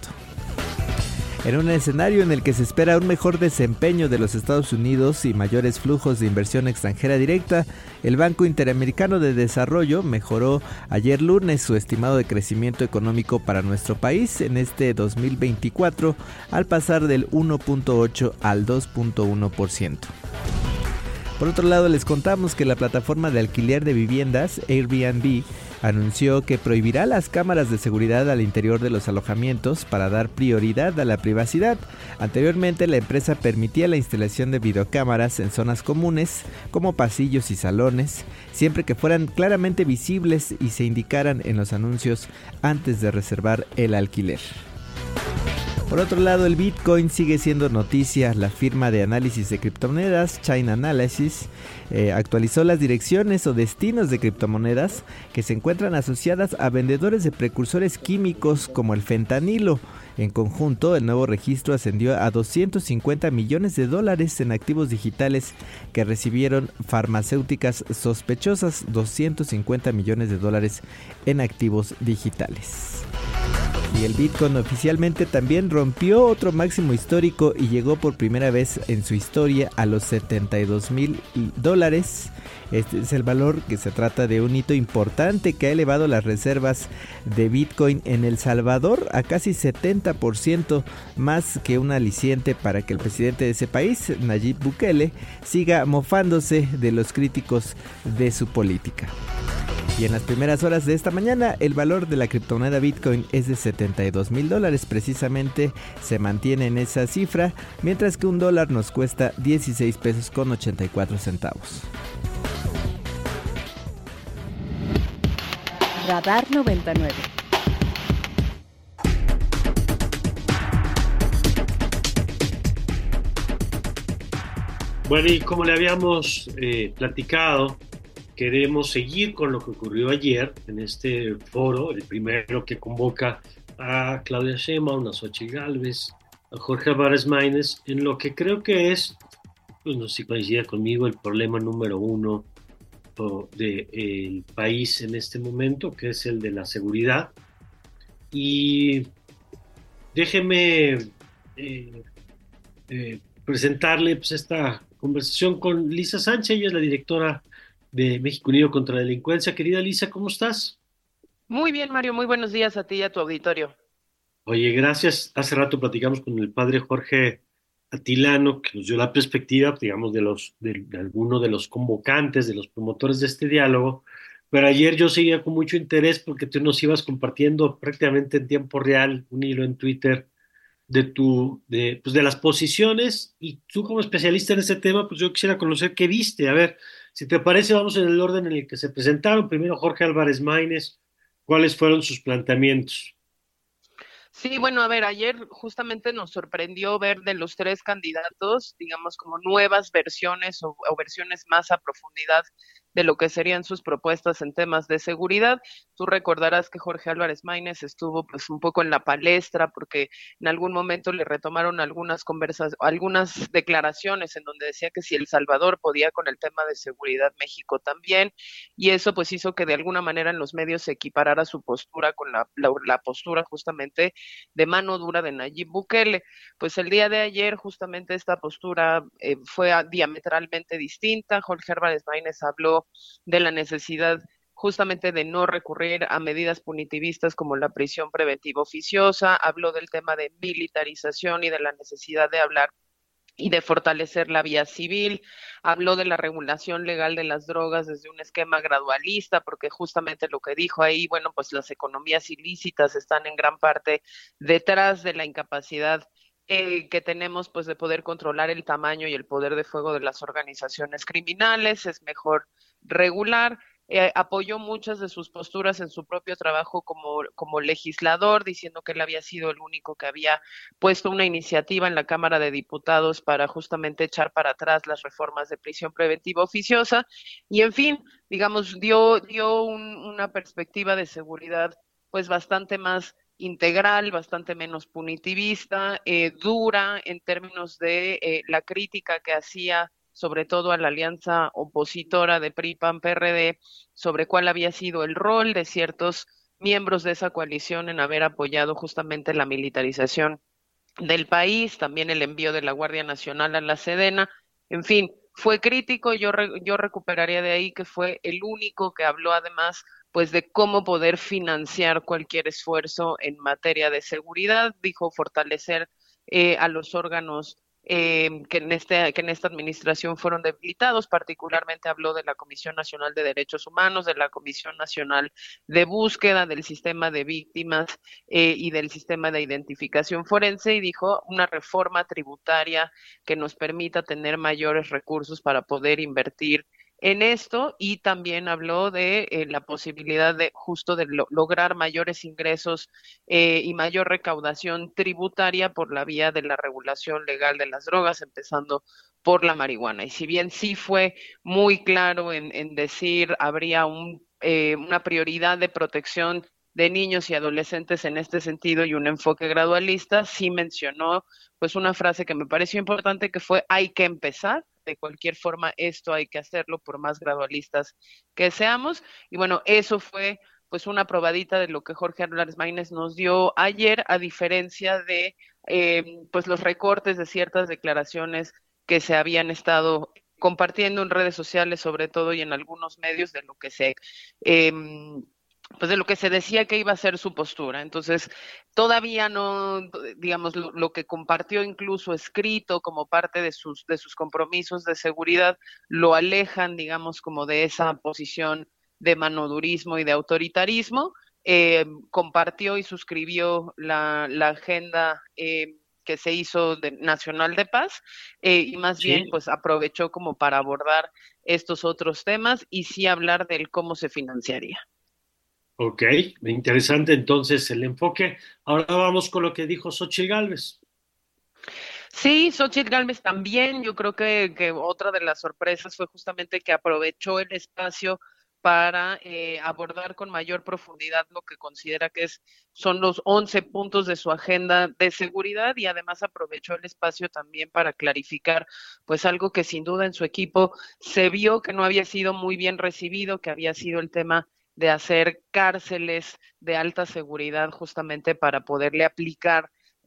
En un escenario en el que se espera un mejor desempeño de los Estados Unidos y mayores flujos de inversión extranjera directa, el Banco Interamericano de Desarrollo mejoró ayer lunes su estimado de crecimiento económico para nuestro país en este 2024 al pasar del 1.8 al 2.1%. Por otro lado, les contamos que la plataforma de alquiler de viviendas Airbnb anunció que prohibirá las cámaras de seguridad al interior de los alojamientos para dar prioridad a la privacidad. Anteriormente, la empresa permitía la instalación de videocámaras en zonas comunes, como pasillos y salones, siempre que fueran claramente visibles y se indicaran en los anuncios antes de reservar el alquiler. Por otro lado, el Bitcoin sigue siendo noticia. La firma de análisis de criptomonedas Chainalysis actualizó las direcciones o destinos de criptomonedas que se encuentran asociadas a vendedores de precursores químicos como el fentanilo. En conjunto, el nuevo registro ascendió a $250 millones en activos digitales que recibieron farmacéuticas sospechosas, $250 millones en activos digitales. Y el Bitcoin oficialmente también rompió otro máximo histórico y llegó por primera vez en su historia a los $72,000. Este es el valor que se trata de un hito importante que ha elevado las reservas de Bitcoin en El Salvador a casi 70%, más que un aliciente para que el presidente de ese país, Nayib Bukele, siga mofándose de los críticos de su política. Y en las primeras horas de esta mañana, el valor de la criptomoneda Bitcoin es de $72,000. Precisamente se mantiene en esa cifra, mientras que un dólar nos cuesta 16 pesos con 84 centavos. Radar 99. Bueno, y como le habíamos platicado, queremos seguir con lo que ocurrió ayer en este foro, el primero que convoca a Claudia Sheinbaum, a Xochitl Gálvez, a Jorge Álvarez Maínez, en lo que creo que es, pues no sé si coincide conmigo, el problema número uno del país en este momento, que es el de la seguridad. Y déjeme presentarle pues, esta conversación con Lisa Sánchez. Ella es la directora de México Unido contra la Delincuencia. Querida Lisa, ¿cómo estás? Muy bien, Mario, muy buenos días a ti y a tu auditorio. Oye, gracias. Hace rato platicamos con el padre Jorge Atilano, que nos dio la perspectiva, digamos, de alguno de los convocantes, de los promotores de este diálogo. Pero ayer yo seguía con mucho interés porque tú nos ibas compartiendo prácticamente en tiempo real un hilo en Twitter pues de las posiciones, y tú como especialista en este tema, pues yo quisiera conocer qué viste. A ver, si te parece, vamos en el orden en el que se presentaron. Primero Jorge Álvarez Maínez, ¿cuáles fueron sus planteamientos? Sí, bueno, a ver, ayer justamente nos sorprendió ver de los tres candidatos, digamos, como nuevas versiones o versiones más a profundidad de lo que serían sus propuestas en temas de seguridad. Tú recordarás que Jorge Álvarez Maínez estuvo pues un poco en la palestra porque en algún momento le retomaron algunas declaraciones en donde decía que si El Salvador podía con el tema de seguridad, México también, y eso pues hizo que de alguna manera en los medios se equiparara su postura con la postura justamente de mano dura de Nayib Bukele. Pues el día de ayer justamente esta postura fue diametralmente distinta. Jorge Álvarez Maínez habló de la necesidad justamente de no recurrir a medidas punitivistas como la prisión preventiva oficiosa, habló del tema de militarización y de la necesidad de hablar y de fortalecer la vía civil, habló de la regulación legal de las drogas desde un esquema gradualista, porque justamente lo que dijo ahí, bueno, pues las economías ilícitas están en gran parte detrás de la incapacidad que tenemos pues de poder controlar el tamaño y el poder de fuego de las organizaciones criminales, es mejor regular. Apoyó muchas de sus posturas en su propio trabajo como legislador, diciendo que él había sido el único que había puesto una iniciativa en la Cámara de Diputados para justamente echar para atrás las reformas de prisión preventiva oficiosa, y en fin, digamos, dio una perspectiva de seguridad pues bastante más integral, bastante menos punitivista, dura en términos de la crítica que hacía sobre todo a la alianza opositora de PRI, PAN, PRD, sobre cuál había sido el rol de ciertos miembros de esa coalición en haber apoyado justamente la militarización del país, también el envío de la Guardia Nacional a la Sedena, en fin, fue crítico. Yo recuperaría de ahí que fue el único que habló además pues de cómo poder financiar cualquier esfuerzo en materia de seguridad, dijo fortalecer a los órganos que en esta administración fueron debilitados. Particularmente habló de la Comisión Nacional de Derechos Humanos, de la Comisión Nacional de Búsqueda, del sistema de víctimas y del sistema de identificación forense, y dijo una reforma tributaria que nos permita tener mayores recursos para poder invertir en esto, y también habló de la posibilidad de justo de lograr mayores ingresos y mayor recaudación tributaria por la vía de la regulación legal de las drogas, empezando por la marihuana. Y si bien sí fue muy claro en decir habría una prioridad de protección de niños y adolescentes en este sentido y un enfoque gradualista, sí mencionó pues una frase que me pareció importante, que fue hay que empezar. De cualquier forma, esto hay que hacerlo por más gradualistas que seamos. Y bueno, eso fue pues una probadita de lo que Jorge Álvarez Maínez nos dio ayer, a diferencia de pues los recortes de ciertas declaraciones que se habían estado compartiendo en redes sociales, sobre todo, y en algunos medios, de lo que pues de lo que se decía que iba a ser su postura. Entonces, todavía no, digamos, lo que compartió incluso escrito como parte de sus compromisos de seguridad, lo alejan, digamos, como de esa posición de manodurismo y de autoritarismo. Compartió y suscribió la agenda que se hizo nacional de paz, y más bien pues aprovechó como para abordar estos otros temas y sí hablar del cómo se financiaría. Ok, interesante entonces el enfoque. Ahora vamos con lo que dijo Xóchitl Gálvez. Sí, Xóchitl Gálvez también. Yo creo que otra de las sorpresas fue justamente que aprovechó el espacio para abordar con mayor profundidad lo que considera que son los 11 puntos de su agenda de seguridad, y además aprovechó el espacio también para clarificar pues algo que sin duda en su equipo se vio que no había sido muy bien recibido, que había sido el tema de hacer cárceles de alta seguridad justamente para poderle aplicar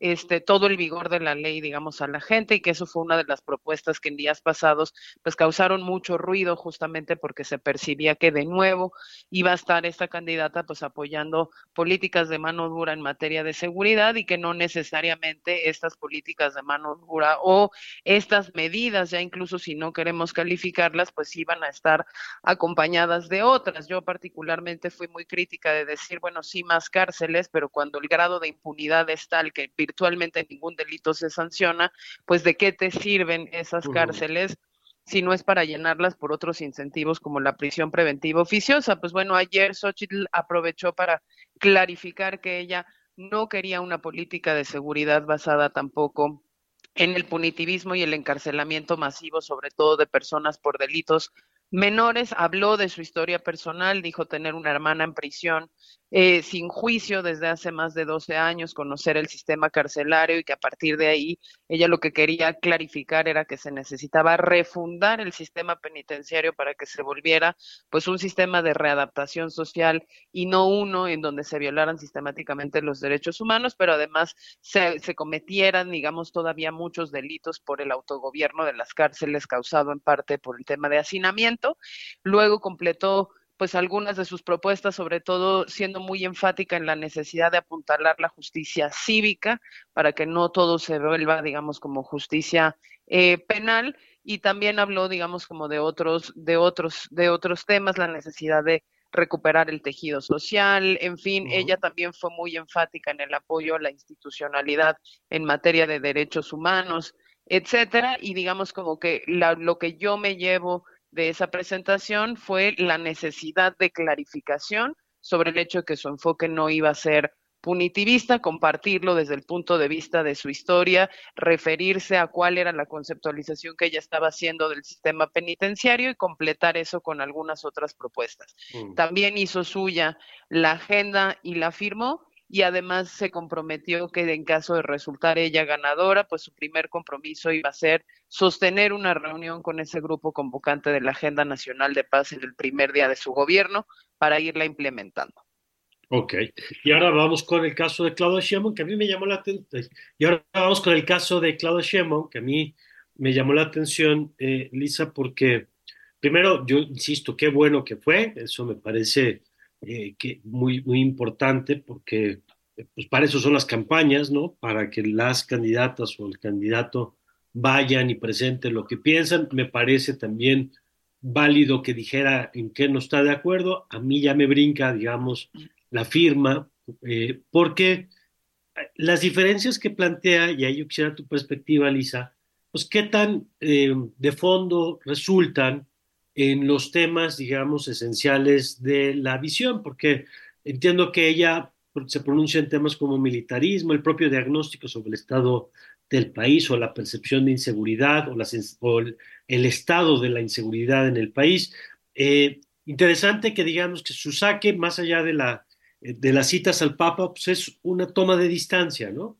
todo el vigor de la ley, digamos, a la gente, y que eso fue una de las propuestas que en días pasados pues causaron mucho ruido, justamente porque se percibía que de nuevo iba a estar esta candidata pues apoyando políticas de mano dura en materia de seguridad, y que no necesariamente estas políticas de mano dura o estas medidas, ya incluso si no queremos calificarlas, pues iban a estar acompañadas de otras. Yo particularmente fui muy crítica de decir, bueno, sí, más cárceles, pero cuando el grado de impunidad es tal que virtualmente ningún delito se sanciona, pues ¿de qué te sirven esas cárceles si no es para llenarlas por otros incentivos como la prisión preventiva oficiosa? Pues bueno, ayer Xochitl aprovechó para clarificar que ella no quería una política de seguridad basada tampoco en el punitivismo y el encarcelamiento masivo, sobre todo de personas por delitos menores. Habló de su historia personal, dijo tener una hermana en prisión sin juicio desde hace más de 12 años, conocer el sistema carcelario, y que a partir de ahí ella lo que quería clarificar era que se necesitaba refundar el sistema penitenciario para que se volviera pues un sistema de readaptación social y no uno en donde se violaran sistemáticamente los derechos humanos, pero además se cometieran, digamos, todavía muchos delitos por el autogobierno de las cárceles causado en parte por el tema de hacinamiento. Luego completó pues algunas de sus propuestas, sobre todo siendo muy enfática en la necesidad de apuntalar la justicia cívica para que no todo se vuelva, digamos, como justicia penal, y también habló, digamos, como de otros temas, la necesidad de recuperar el tejido social, en fin, ella también fue muy enfática en el apoyo a la institucionalidad en materia de derechos humanos, etcétera, y digamos como que lo que yo me llevo de esa presentación fue la necesidad de clarificación sobre el hecho de que su enfoque no iba a ser punitivista, compartirlo desde el punto de vista de su historia, referirse a cuál era la conceptualización que ella estaba haciendo del sistema penitenciario y completar eso con algunas otras propuestas. También hizo suya la agenda y la firmó, y además se comprometió que en caso de resultar ella ganadora, pues su primer compromiso iba a ser sostener una reunión con ese grupo convocante de la Agenda Nacional de Paz en el primer día de su gobierno para irla implementando. Ok, y ahora vamos con el caso de Claudia Sheinbaum, que a mí me llamó la atención. Y ahora vamos con el caso de Claudia Sheinbaum, que a mí me llamó la atención, Lisa, porque primero, yo insisto, qué bueno que fue, eso me parece que muy importante, porque pues para eso son las campañas, ¿no? Para que las candidatas o el candidato vayan y presenten lo que piensan. Me parece también válido que dijera en qué no está de acuerdo. A mí ya me brinca, digamos, la firma, porque las diferencias que plantea, y ahí yo quisiera tu perspectiva, Lisa, pues qué tan de fondo resultan en los temas, digamos, esenciales de la visión, porque entiendo que ella se pronuncia en temas como militarismo, el propio diagnóstico sobre el estado del país o la percepción de inseguridad o el estado de la inseguridad en el país. Interesante que digamos que su saque, más allá de las citas al Papa, pues es una toma de distancia, ¿no?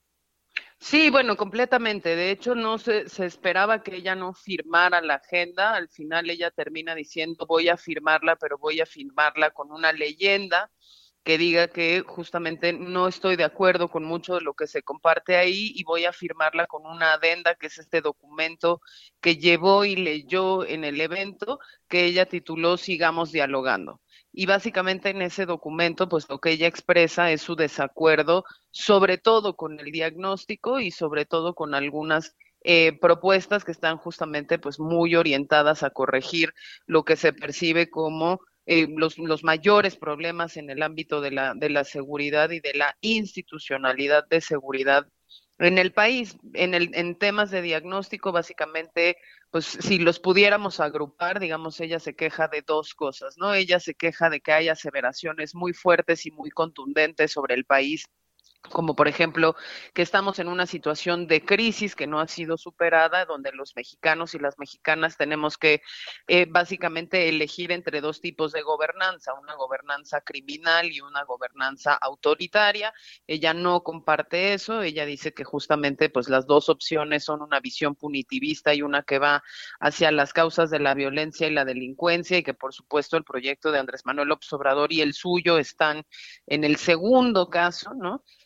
Sí, bueno, completamente. De hecho, no se esperaba que ella no firmara la agenda. Al final ella termina diciendo, voy a firmarla, pero voy a firmarla con una leyenda que diga que justamente no estoy de acuerdo con mucho de lo que se comparte ahí, y voy a firmarla con una adenda, que es este documento que llevó y leyó en el evento, que ella tituló Sigamos Dialogando. Y básicamente en ese documento, pues lo que ella expresa es su desacuerdo, sobre todo con el diagnóstico y sobre todo con algunas propuestas que están justamente pues muy orientadas a corregir lo que se percibe como los mayores problemas en el ámbito de la seguridad y de la institucionalidad de seguridad en el país. En temas de diagnóstico, básicamente, pues si los pudiéramos agrupar, digamos, ella se queja de dos cosas, ¿no? Ella se queja de que hay aseveraciones muy fuertes y muy contundentes sobre el país, como por ejemplo que estamos en una situación de crisis que no ha sido superada, donde los mexicanos y las mexicanas tenemos que básicamente elegir entre dos tipos de gobernanza, una gobernanza criminal y una gobernanza autoritaria. Ella no comparte eso, ella dice que justamente pues las dos opciones son una visión punitivista y una que va hacia las causas de la violencia y la delincuencia, y que por supuesto el proyecto de Andrés Manuel López Obrador y el suyo están en el segundo caso, ¿no?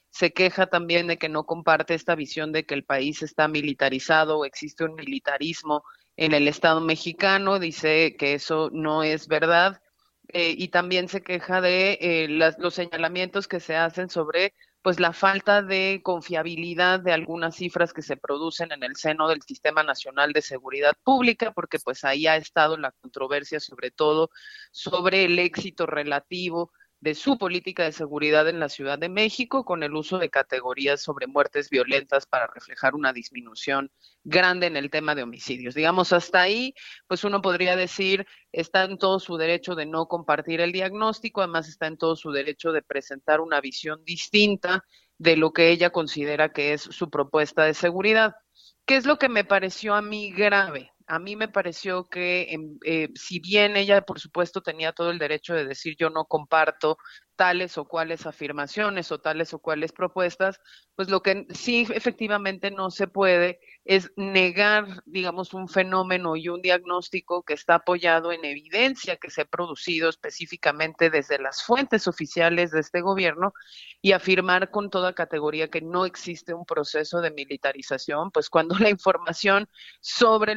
se queja también de que no comparte esta visión de que el país está militarizado o existe un militarismo en el Estado mexicano, dice que eso no es verdad, y también se queja de los señalamientos que se hacen sobre pues la falta de confiabilidad de algunas cifras que se producen en el seno del Sistema Nacional de Seguridad Pública, porque pues ahí ha estado la controversia sobre todo sobre el éxito relativo de su política de seguridad en la Ciudad de México, con el uso de categorías sobre muertes violentas para reflejar una disminución grande en el tema de homicidios. Digamos, hasta ahí, pues uno podría decir, está en todo su derecho de no compartir el diagnóstico, además está en todo su derecho de presentar una visión distinta de lo que ella considera que es su propuesta de seguridad. ¿Qué es lo que me pareció a mí grave? A mí me pareció que si bien ella, por supuesto, tenía todo el derecho de decir yo no comparto tales o cuales afirmaciones o tales o cuales propuestas, pues lo que sí efectivamente no se puede es negar, digamos, un fenómeno y un diagnóstico que está apoyado en evidencia que se ha producido específicamente desde las fuentes oficiales de este gobierno y afirmar con toda categoría que no existe un proceso de militarización, pues cuando la información sobre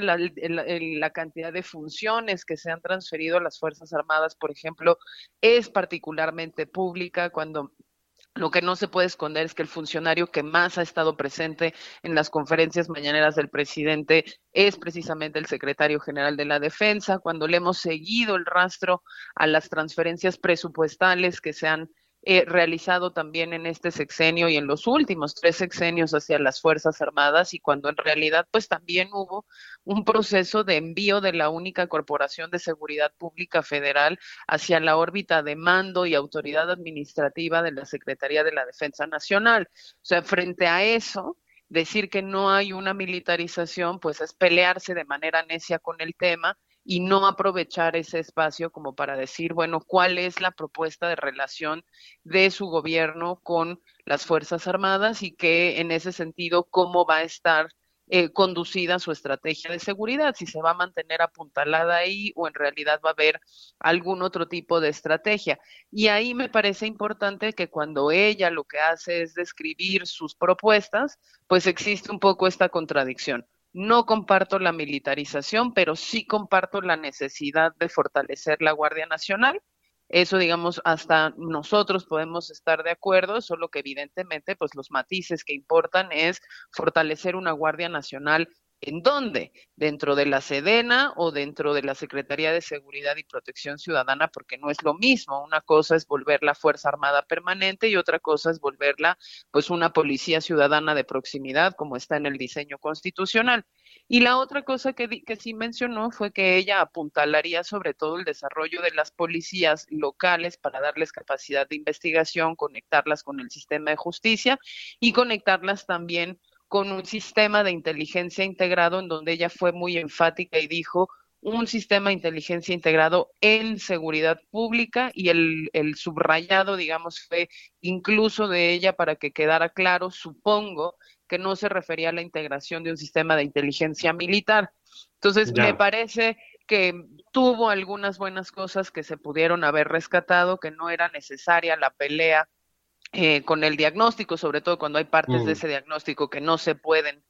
la cantidad de funciones que se han transferido a las Fuerzas Armadas, por ejemplo, es particularmente pública, cuando lo que no se puede esconder es que el funcionario que más ha estado presente en las conferencias mañaneras del presidente es precisamente el secretario general de la Defensa, cuando le hemos seguido el rastro a las transferencias presupuestales que se han realizado también en este sexenio y en los últimos 3 sexenios hacia las Fuerzas Armadas, y cuando en realidad pues también hubo un proceso de envío de la única Corporación de Seguridad Pública Federal hacia la órbita de mando y autoridad administrativa de la Secretaría de la Defensa Nacional. O sea, frente a eso, decir que no hay una militarización pues es pelearse de manera necia con el tema y no aprovechar ese espacio como para decir, bueno, cuál es la propuesta de relación de su gobierno con las Fuerzas Armadas y que en ese sentido cómo va a estar conducida su estrategia de seguridad, si se va a mantener apuntalada ahí o en realidad va a haber algún otro tipo de estrategia. Y ahí me parece importante que cuando ella lo que hace es describir sus propuestas, pues existe un poco esta contradicción. No comparto la militarización, pero sí comparto la necesidad de fortalecer la Guardia Nacional. Eso, digamos, hasta nosotros podemos estar de acuerdo, solo que evidentemente, pues los matices que importan es fortalecer una Guardia Nacional. ¿En dónde? Dentro de la Sedena o dentro de la Secretaría de Seguridad y Protección Ciudadana, porque no es lo mismo. Una cosa es volverla Fuerza Armada permanente y otra cosa es volverla pues una policía ciudadana de proximidad, como está en el diseño constitucional. Y la otra cosa que sí mencionó fue que ella apuntalaría sobre todo el desarrollo de las policías locales para darles capacidad de investigación, conectarlas con el sistema de justicia y conectarlas también con un sistema de inteligencia integrado, en donde ella fue muy enfática y dijo un sistema de inteligencia integrado en seguridad pública, y el subrayado, digamos, fue incluso de ella para que quedara claro, supongo, que no se refería a la integración de un sistema de inteligencia militar. Entonces, me parece que tuvo algunas buenas cosas que se pudieron haber rescatado, que no era necesaria la pelea con el diagnóstico, sobre todo cuando hay partes de ese diagnóstico que no se pueden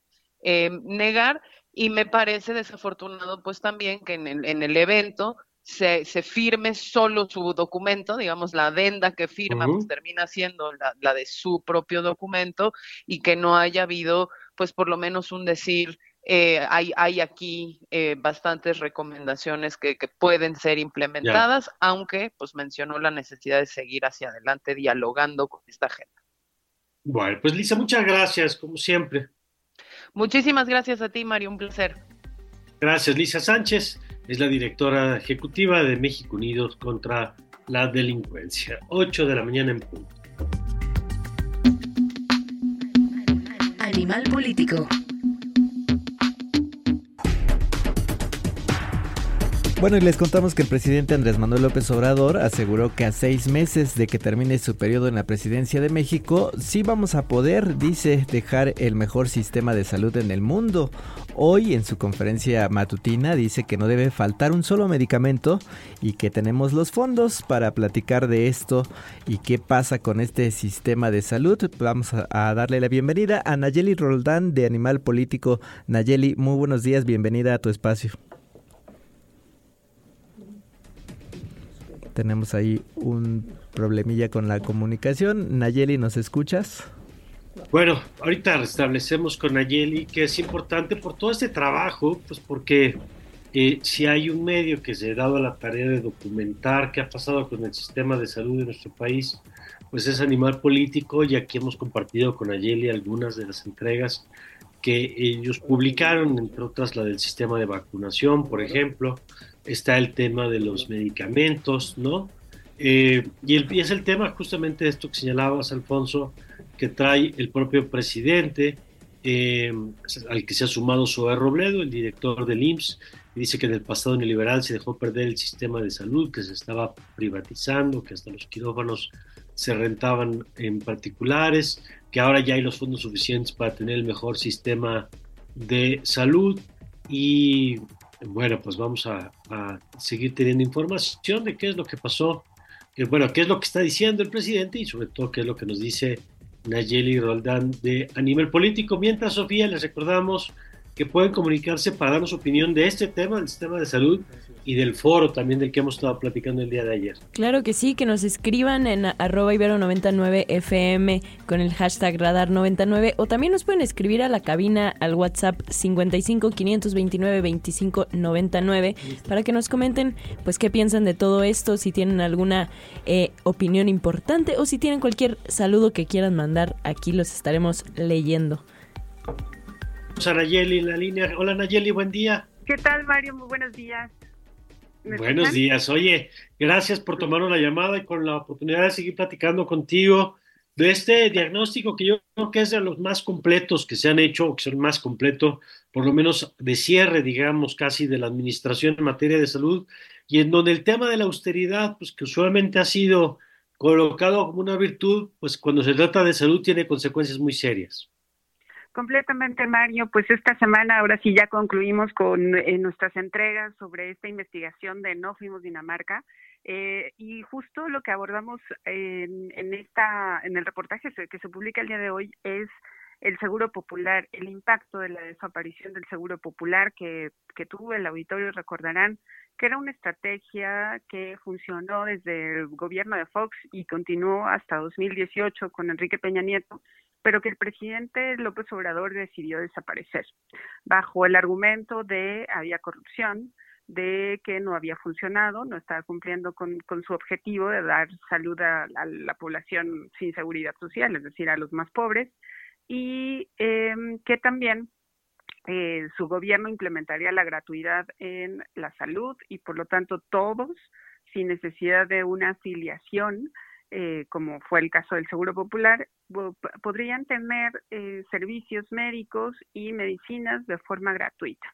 negar, y me parece desafortunado pues también que en el evento se firme solo su documento, digamos la adenda que firma pues termina siendo la de su propio documento, y que no haya habido pues por lo menos un decir hay aquí bastantes recomendaciones que pueden ser implementadas, aunque pues mencionó la necesidad de seguir hacia adelante dialogando con esta agenda. Bueno, pues Lisa, muchas gracias, como siempre. Muchísimas gracias a ti, Mario, un placer. Gracias. Lisa Sánchez es la directora ejecutiva de México Unidos contra la Delincuencia. 8 de la mañana en punto. Animal político. Bueno, y les contamos que el presidente Andrés Manuel López Obrador aseguró que a 6 meses de que termine su periodo en la presidencia de México, sí vamos a poder, dice, dejar el mejor sistema de salud en el mundo. Hoy, en su conferencia matutina, dice que no debe faltar un solo medicamento y que tenemos los fondos para platicar de esto y qué pasa con este sistema de salud. Vamos a darle la bienvenida a Nayeli Roldán de Animal Político. Nayeli, muy buenos días, bienvenida a tu espacio. Tenemos ahí un problemilla con la comunicación. Nayeli, ¿nos escuchas? Bueno, ahorita restablecemos con Nayeli, que es importante por todo este trabajo, pues porque si hay un medio que se ha dado la tarea de documentar qué ha pasado con el sistema de salud de nuestro país, pues es Animal Político, y aquí hemos compartido con Nayeli algunas de las entregas que ellos publicaron, entre otras la del sistema de vacunación, por ejemplo. Está el tema de los medicamentos, ¿no? Y es el tema justamente de esto que señalabas, Alfonso, que trae el propio presidente, al que se ha sumado Zoé Robledo, el director del IMSS, y dice que en el pasado neoliberal se dejó perder el sistema de salud, que se estaba privatizando, que hasta los quirófanos se rentaban en particulares, que ahora ya hay los fondos suficientes para tener el mejor sistema de salud. Y bueno, pues vamos a seguir teniendo información de qué es lo que pasó, qué es lo que está diciendo el presidente y sobre todo qué es lo que nos dice Nayeli Roldán de Animal Político. Mientras, Sofía, les recordamos que pueden comunicarse para darnos opinión de este tema, del sistema de salud, y del foro también del que hemos estado platicando el día de ayer. Claro que sí, que nos escriban en @ibero99fm con el hashtag radar99, o también nos pueden escribir a la cabina al WhatsApp 55 529 25 99 para que nos comenten pues qué piensan de todo esto, si tienen alguna opinión importante o si tienen cualquier saludo que quieran mandar, aquí los estaremos leyendo. A Nayeli en la línea. Hola Nayeli, buen día. ¿Qué tal, Mario? Muy buenos días. Buenos días. Oye, gracias por tomarnos la llamada y con la oportunidad de seguir platicando contigo de este diagnóstico que yo creo que es de los más completos que se han hecho, o que son más completo, por lo menos de cierre, digamos, casi de la administración en materia de salud, y en donde el tema de la austeridad, pues que usualmente ha sido colocado como una virtud, pues cuando se trata de salud tiene consecuencias muy serias. Completamente, Mario. Pues esta semana ahora sí ya concluimos con nuestras entregas sobre esta investigación de No Fuimos Dinamarca, y justo lo que abordamos en el reportaje que se publica el día de hoy es el Seguro Popular, el impacto de la desaparición del Seguro Popular que tuvo el auditorio. Recordarán que era una estrategia que funcionó desde el gobierno de Fox y continuó hasta 2018 con Enrique Peña Nieto, pero que el presidente López Obrador decidió desaparecer, bajo el argumento de había corrupción, de que no había funcionado, no estaba cumpliendo con su objetivo de dar salud a la población sin seguridad social, es decir, a los más pobres, y que también su gobierno implementaría la gratuidad en la salud y por lo tanto todos, sin necesidad de una afiliación, como fue el caso del Seguro Popular, podrían tener servicios médicos y medicinas de forma gratuita.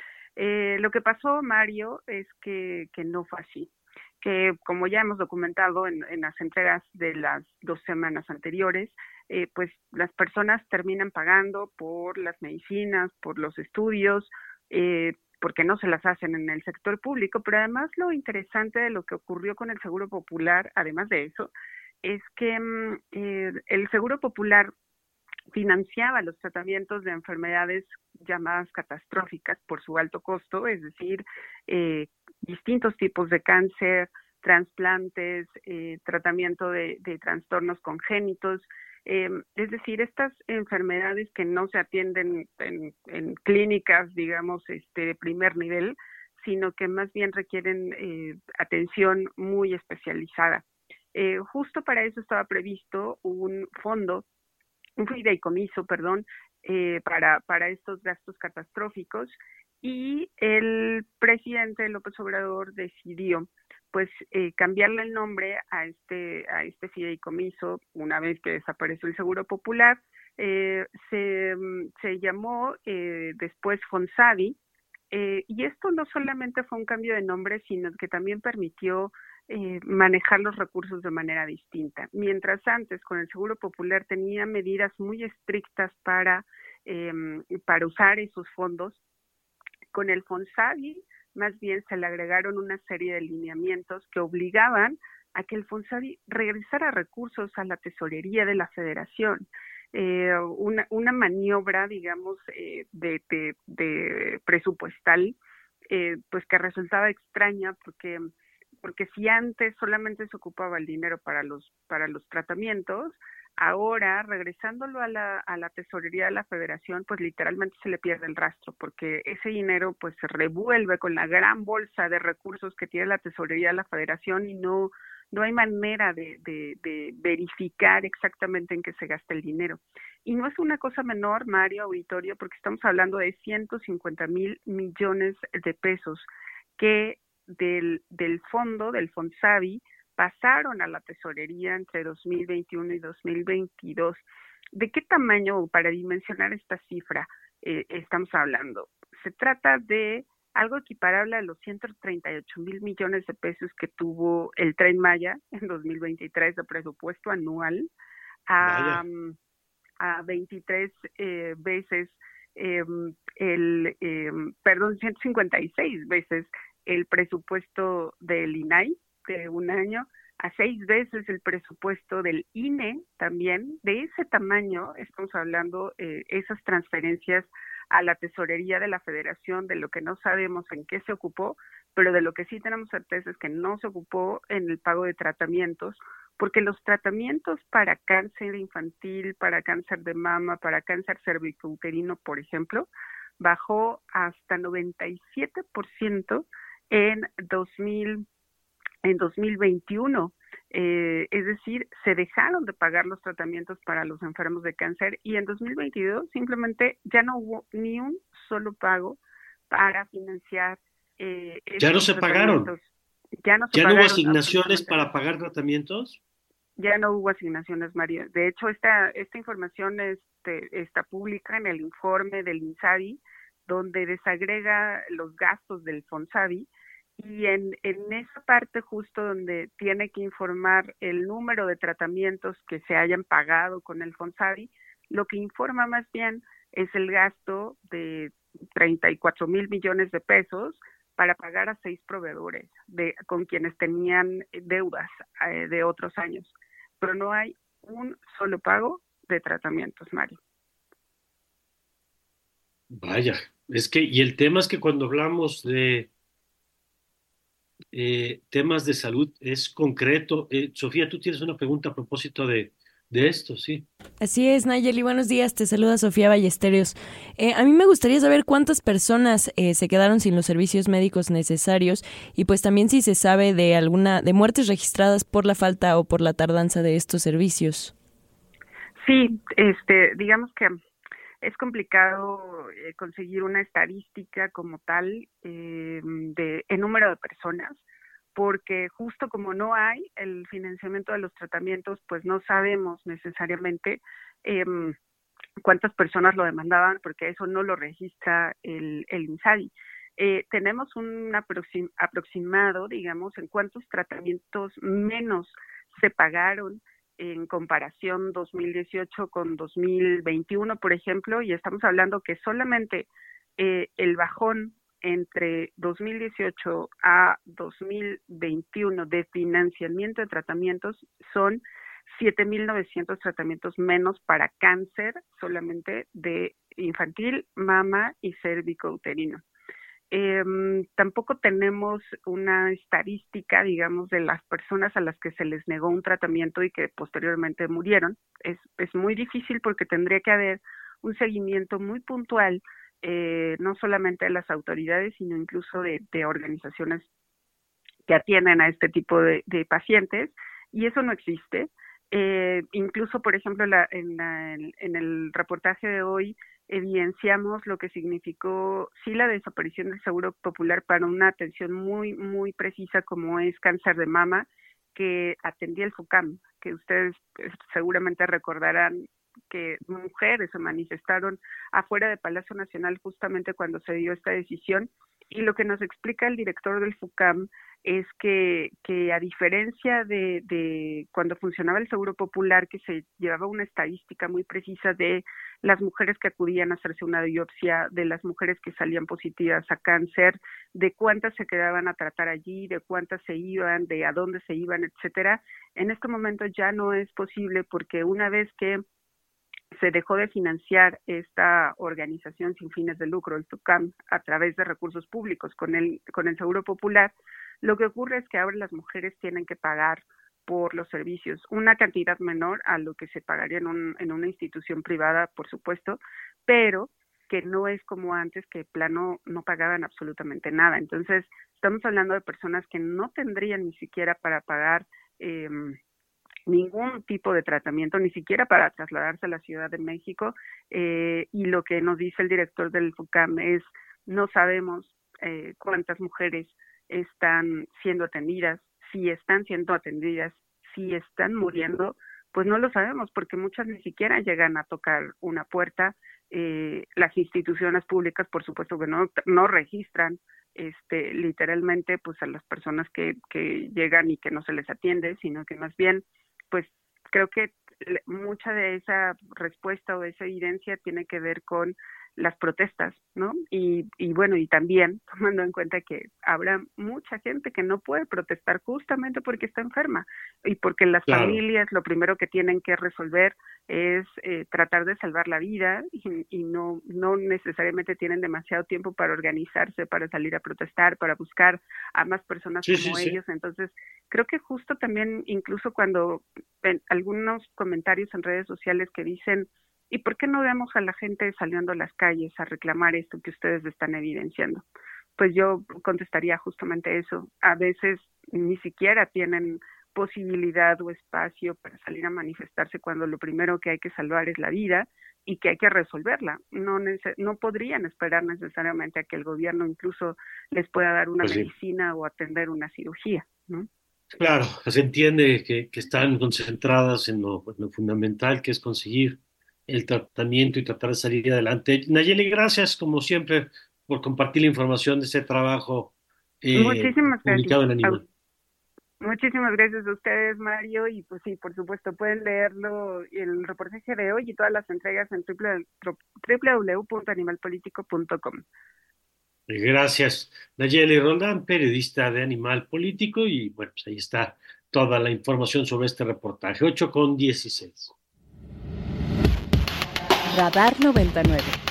Lo que pasó, Mario, es que no fue así, que como ya hemos documentado en las entregas de las 2 semanas anteriores, pues las personas terminan pagando por las medicinas, por los estudios, porque no se las hacen en el sector público, pero además lo interesante de lo que ocurrió con el Seguro Popular, además de eso, es que el Seguro Popular financiaba los tratamientos de enfermedades llamadas catastróficas por su alto costo, es decir, distintos tipos de cáncer, trasplantes, tratamiento de trastornos congénitos, es decir, estas enfermedades que no se atienden en clínicas, digamos, de primer nivel, sino que más bien requieren atención muy especializada. Justo para eso estaba previsto un fideicomiso, para estos gastos catastróficos, y el presidente López Obrador decidió cambiarle el nombre a este fideicomiso una vez que desapareció el Seguro Popular. Se llamó después Fonsavi, Y esto no solamente fue un cambio de nombre, sino que también permitió manejar los recursos de manera distinta. Mientras antes con el Seguro Popular tenía medidas muy estrictas para usar esos fondos, con el Fonsavi más bien se le agregaron una serie de lineamientos que obligaban a que el Fonsavi regresara recursos a la tesorería de la Federación. Una maniobra, digamos, de presupuestal, pues que resultaba extraña porque si antes solamente se ocupaba el dinero para los tratamientos, ahora regresándolo a la tesorería de la Federación, pues literalmente se le pierde el rastro, porque ese dinero pues se revuelve con la gran bolsa de recursos que tiene la tesorería de la Federación y no hay manera de verificar exactamente en qué se gasta el dinero. Y no es una cosa menor, Mario, auditorio, porque estamos hablando de 150,000 millones de pesos que del fondo, del Fonsavi, pasaron a la tesorería entre 2021 y 2022. ¿De qué tamaño, para dimensionar esta cifra, estamos hablando? Se trata de algo equiparable a los 138,000 millones de pesos que tuvo el Tren Maya en 2023 de presupuesto anual, a 23 veces 156 veces el presupuesto del INAI de un año, a 6 veces el presupuesto del INE también. De ese tamaño estamos hablando, esas transferencias a la tesorería de la Federación, de lo que no sabemos en qué se ocupó, pero de lo que sí tenemos certeza es que no se ocupó en el pago de tratamientos, porque los tratamientos para cáncer infantil, para cáncer de mama, para cáncer cervicouterino, por ejemplo, bajó hasta 97% en 2021. Es decir, se dejaron de pagar los tratamientos para los enfermos de cáncer y en 2022 simplemente ya no hubo ni un solo pago para financiar ya no se pagaron. Ya no hubo asignaciones para pagar tratamientos. Ya no hubo asignaciones, Mario. De hecho, esta información está pública en el informe del INSABI, donde desagrega los gastos del Fonsavi. Y en esa parte justo donde tiene que informar el número de tratamientos que se hayan pagado con el Fonsavi, lo que informa más bien es el gasto de 34,000 millones de pesos para pagar a 6 proveedores con quienes tenían deudas de otros años. Pero no hay un solo pago de tratamientos, Mario. Vaya, y el tema es que cuando hablamos de temas de salud es concreto. Sofía, tú tienes una pregunta a propósito de esto, ¿sí? Así es, Nayeli, buenos días, te saluda Sofía Ballesteros. A mí me gustaría saber cuántas personas se quedaron sin los servicios médicos necesarios y pues también si se sabe de muertes registradas por la falta o por la tardanza de estos servicios. Sí, digamos que es complicado conseguir una estadística como tal en número de personas, porque justo como no hay el financiamiento de los tratamientos, pues no sabemos necesariamente cuántas personas lo demandaban, porque eso no lo registra el INSABI. Tenemos un aproximado, digamos, en cuántos tratamientos menos se pagaron en comparación 2018 con 2021, por ejemplo, y estamos hablando que solamente el bajón entre 2018 a 2021 de financiamiento de tratamientos son 7,900 tratamientos menos para cáncer solamente de infantil, mama y cervicouterino. Tampoco tenemos una estadística, digamos, de las personas a las que se les negó un tratamiento y que posteriormente murieron. Es muy difícil porque tendría que haber un seguimiento muy puntual, no solamente de las autoridades, sino incluso de organizaciones que atienden a este tipo de pacientes, y eso no existe. Incluso, por ejemplo, en el reportaje de hoy evidenciamos lo que significó sí la desaparición del Seguro Popular para una atención muy, muy precisa como es cáncer de mama, que atendía el FUCAM, que ustedes seguramente recordarán que mujeres se manifestaron afuera de Palacio Nacional justamente cuando se dio esta decisión, y lo que nos explica el director del FUCAM es que a diferencia de cuando funcionaba el Seguro Popular, que se llevaba una estadística muy precisa de las mujeres que acudían a hacerse una biopsia, de las mujeres que salían positivas a cáncer, de cuántas se quedaban a tratar allí, de cuántas se iban, de a dónde se iban, etcétera. En este momento ya no es posible, porque una vez que se dejó de financiar esta organización sin fines de lucro, el FUCAM, a través de recursos públicos con el Seguro Popular, lo que ocurre es que ahora las mujeres tienen que pagar por los servicios una cantidad menor a lo que se pagaría en una institución privada, por supuesto, pero que no es como antes, que de plano no pagaban absolutamente nada. Entonces, estamos hablando de personas que no tendrían ni siquiera para pagar ningún tipo de tratamiento, ni siquiera para trasladarse a la Ciudad de México, y lo que nos dice el director del FUCAM es: no sabemos cuántas mujeres están siendo atendidas, si están siendo atendidas, si están muriendo, pues no lo sabemos, porque muchas ni siquiera llegan a tocar una puerta. Las instituciones públicas, por supuesto, que no registran literalmente pues a las personas que llegan y que no se les atiende, sino que más bien, pues creo que mucha de esa respuesta o de esa evidencia tiene que ver con las protestas, ¿no? Y bueno, y también tomando en cuenta que habrá mucha gente que no puede protestar justamente porque está enferma, y porque las familias lo primero que tienen que resolver es tratar de salvar la vida, y no necesariamente tienen demasiado tiempo para organizarse, para salir a protestar, para buscar a más personas como ellos. Entonces, creo que justo también, incluso cuando ven algunos comentarios en redes sociales que dicen: ¿y por qué no vemos a la gente saliendo a las calles a reclamar esto que ustedes están evidenciando? Pues yo contestaría justamente eso. A veces ni siquiera tienen posibilidad o espacio para salir a manifestarse, cuando lo primero que hay que salvar es la vida y que hay que resolverla. No podrían esperar necesariamente a que el gobierno incluso les pueda dar una medicina o atender una cirugía, ¿no? Claro, se entiende que están concentradas en lo fundamental, que es conseguir el tratamiento y tratar de salir adelante. Nayeli, gracias como siempre por compartir la información de ese trabajo publicado en Animal. Muchísimas gracias a ustedes, Mario, y pues sí, por supuesto, pueden leerlo, el reportaje de hoy y todas las entregas en www.animalpolitico.com. Gracias, Nayeli Roldán, periodista de Animal Político, y bueno, pues ahí está toda la información sobre este reportaje. 8:16. Radar 99.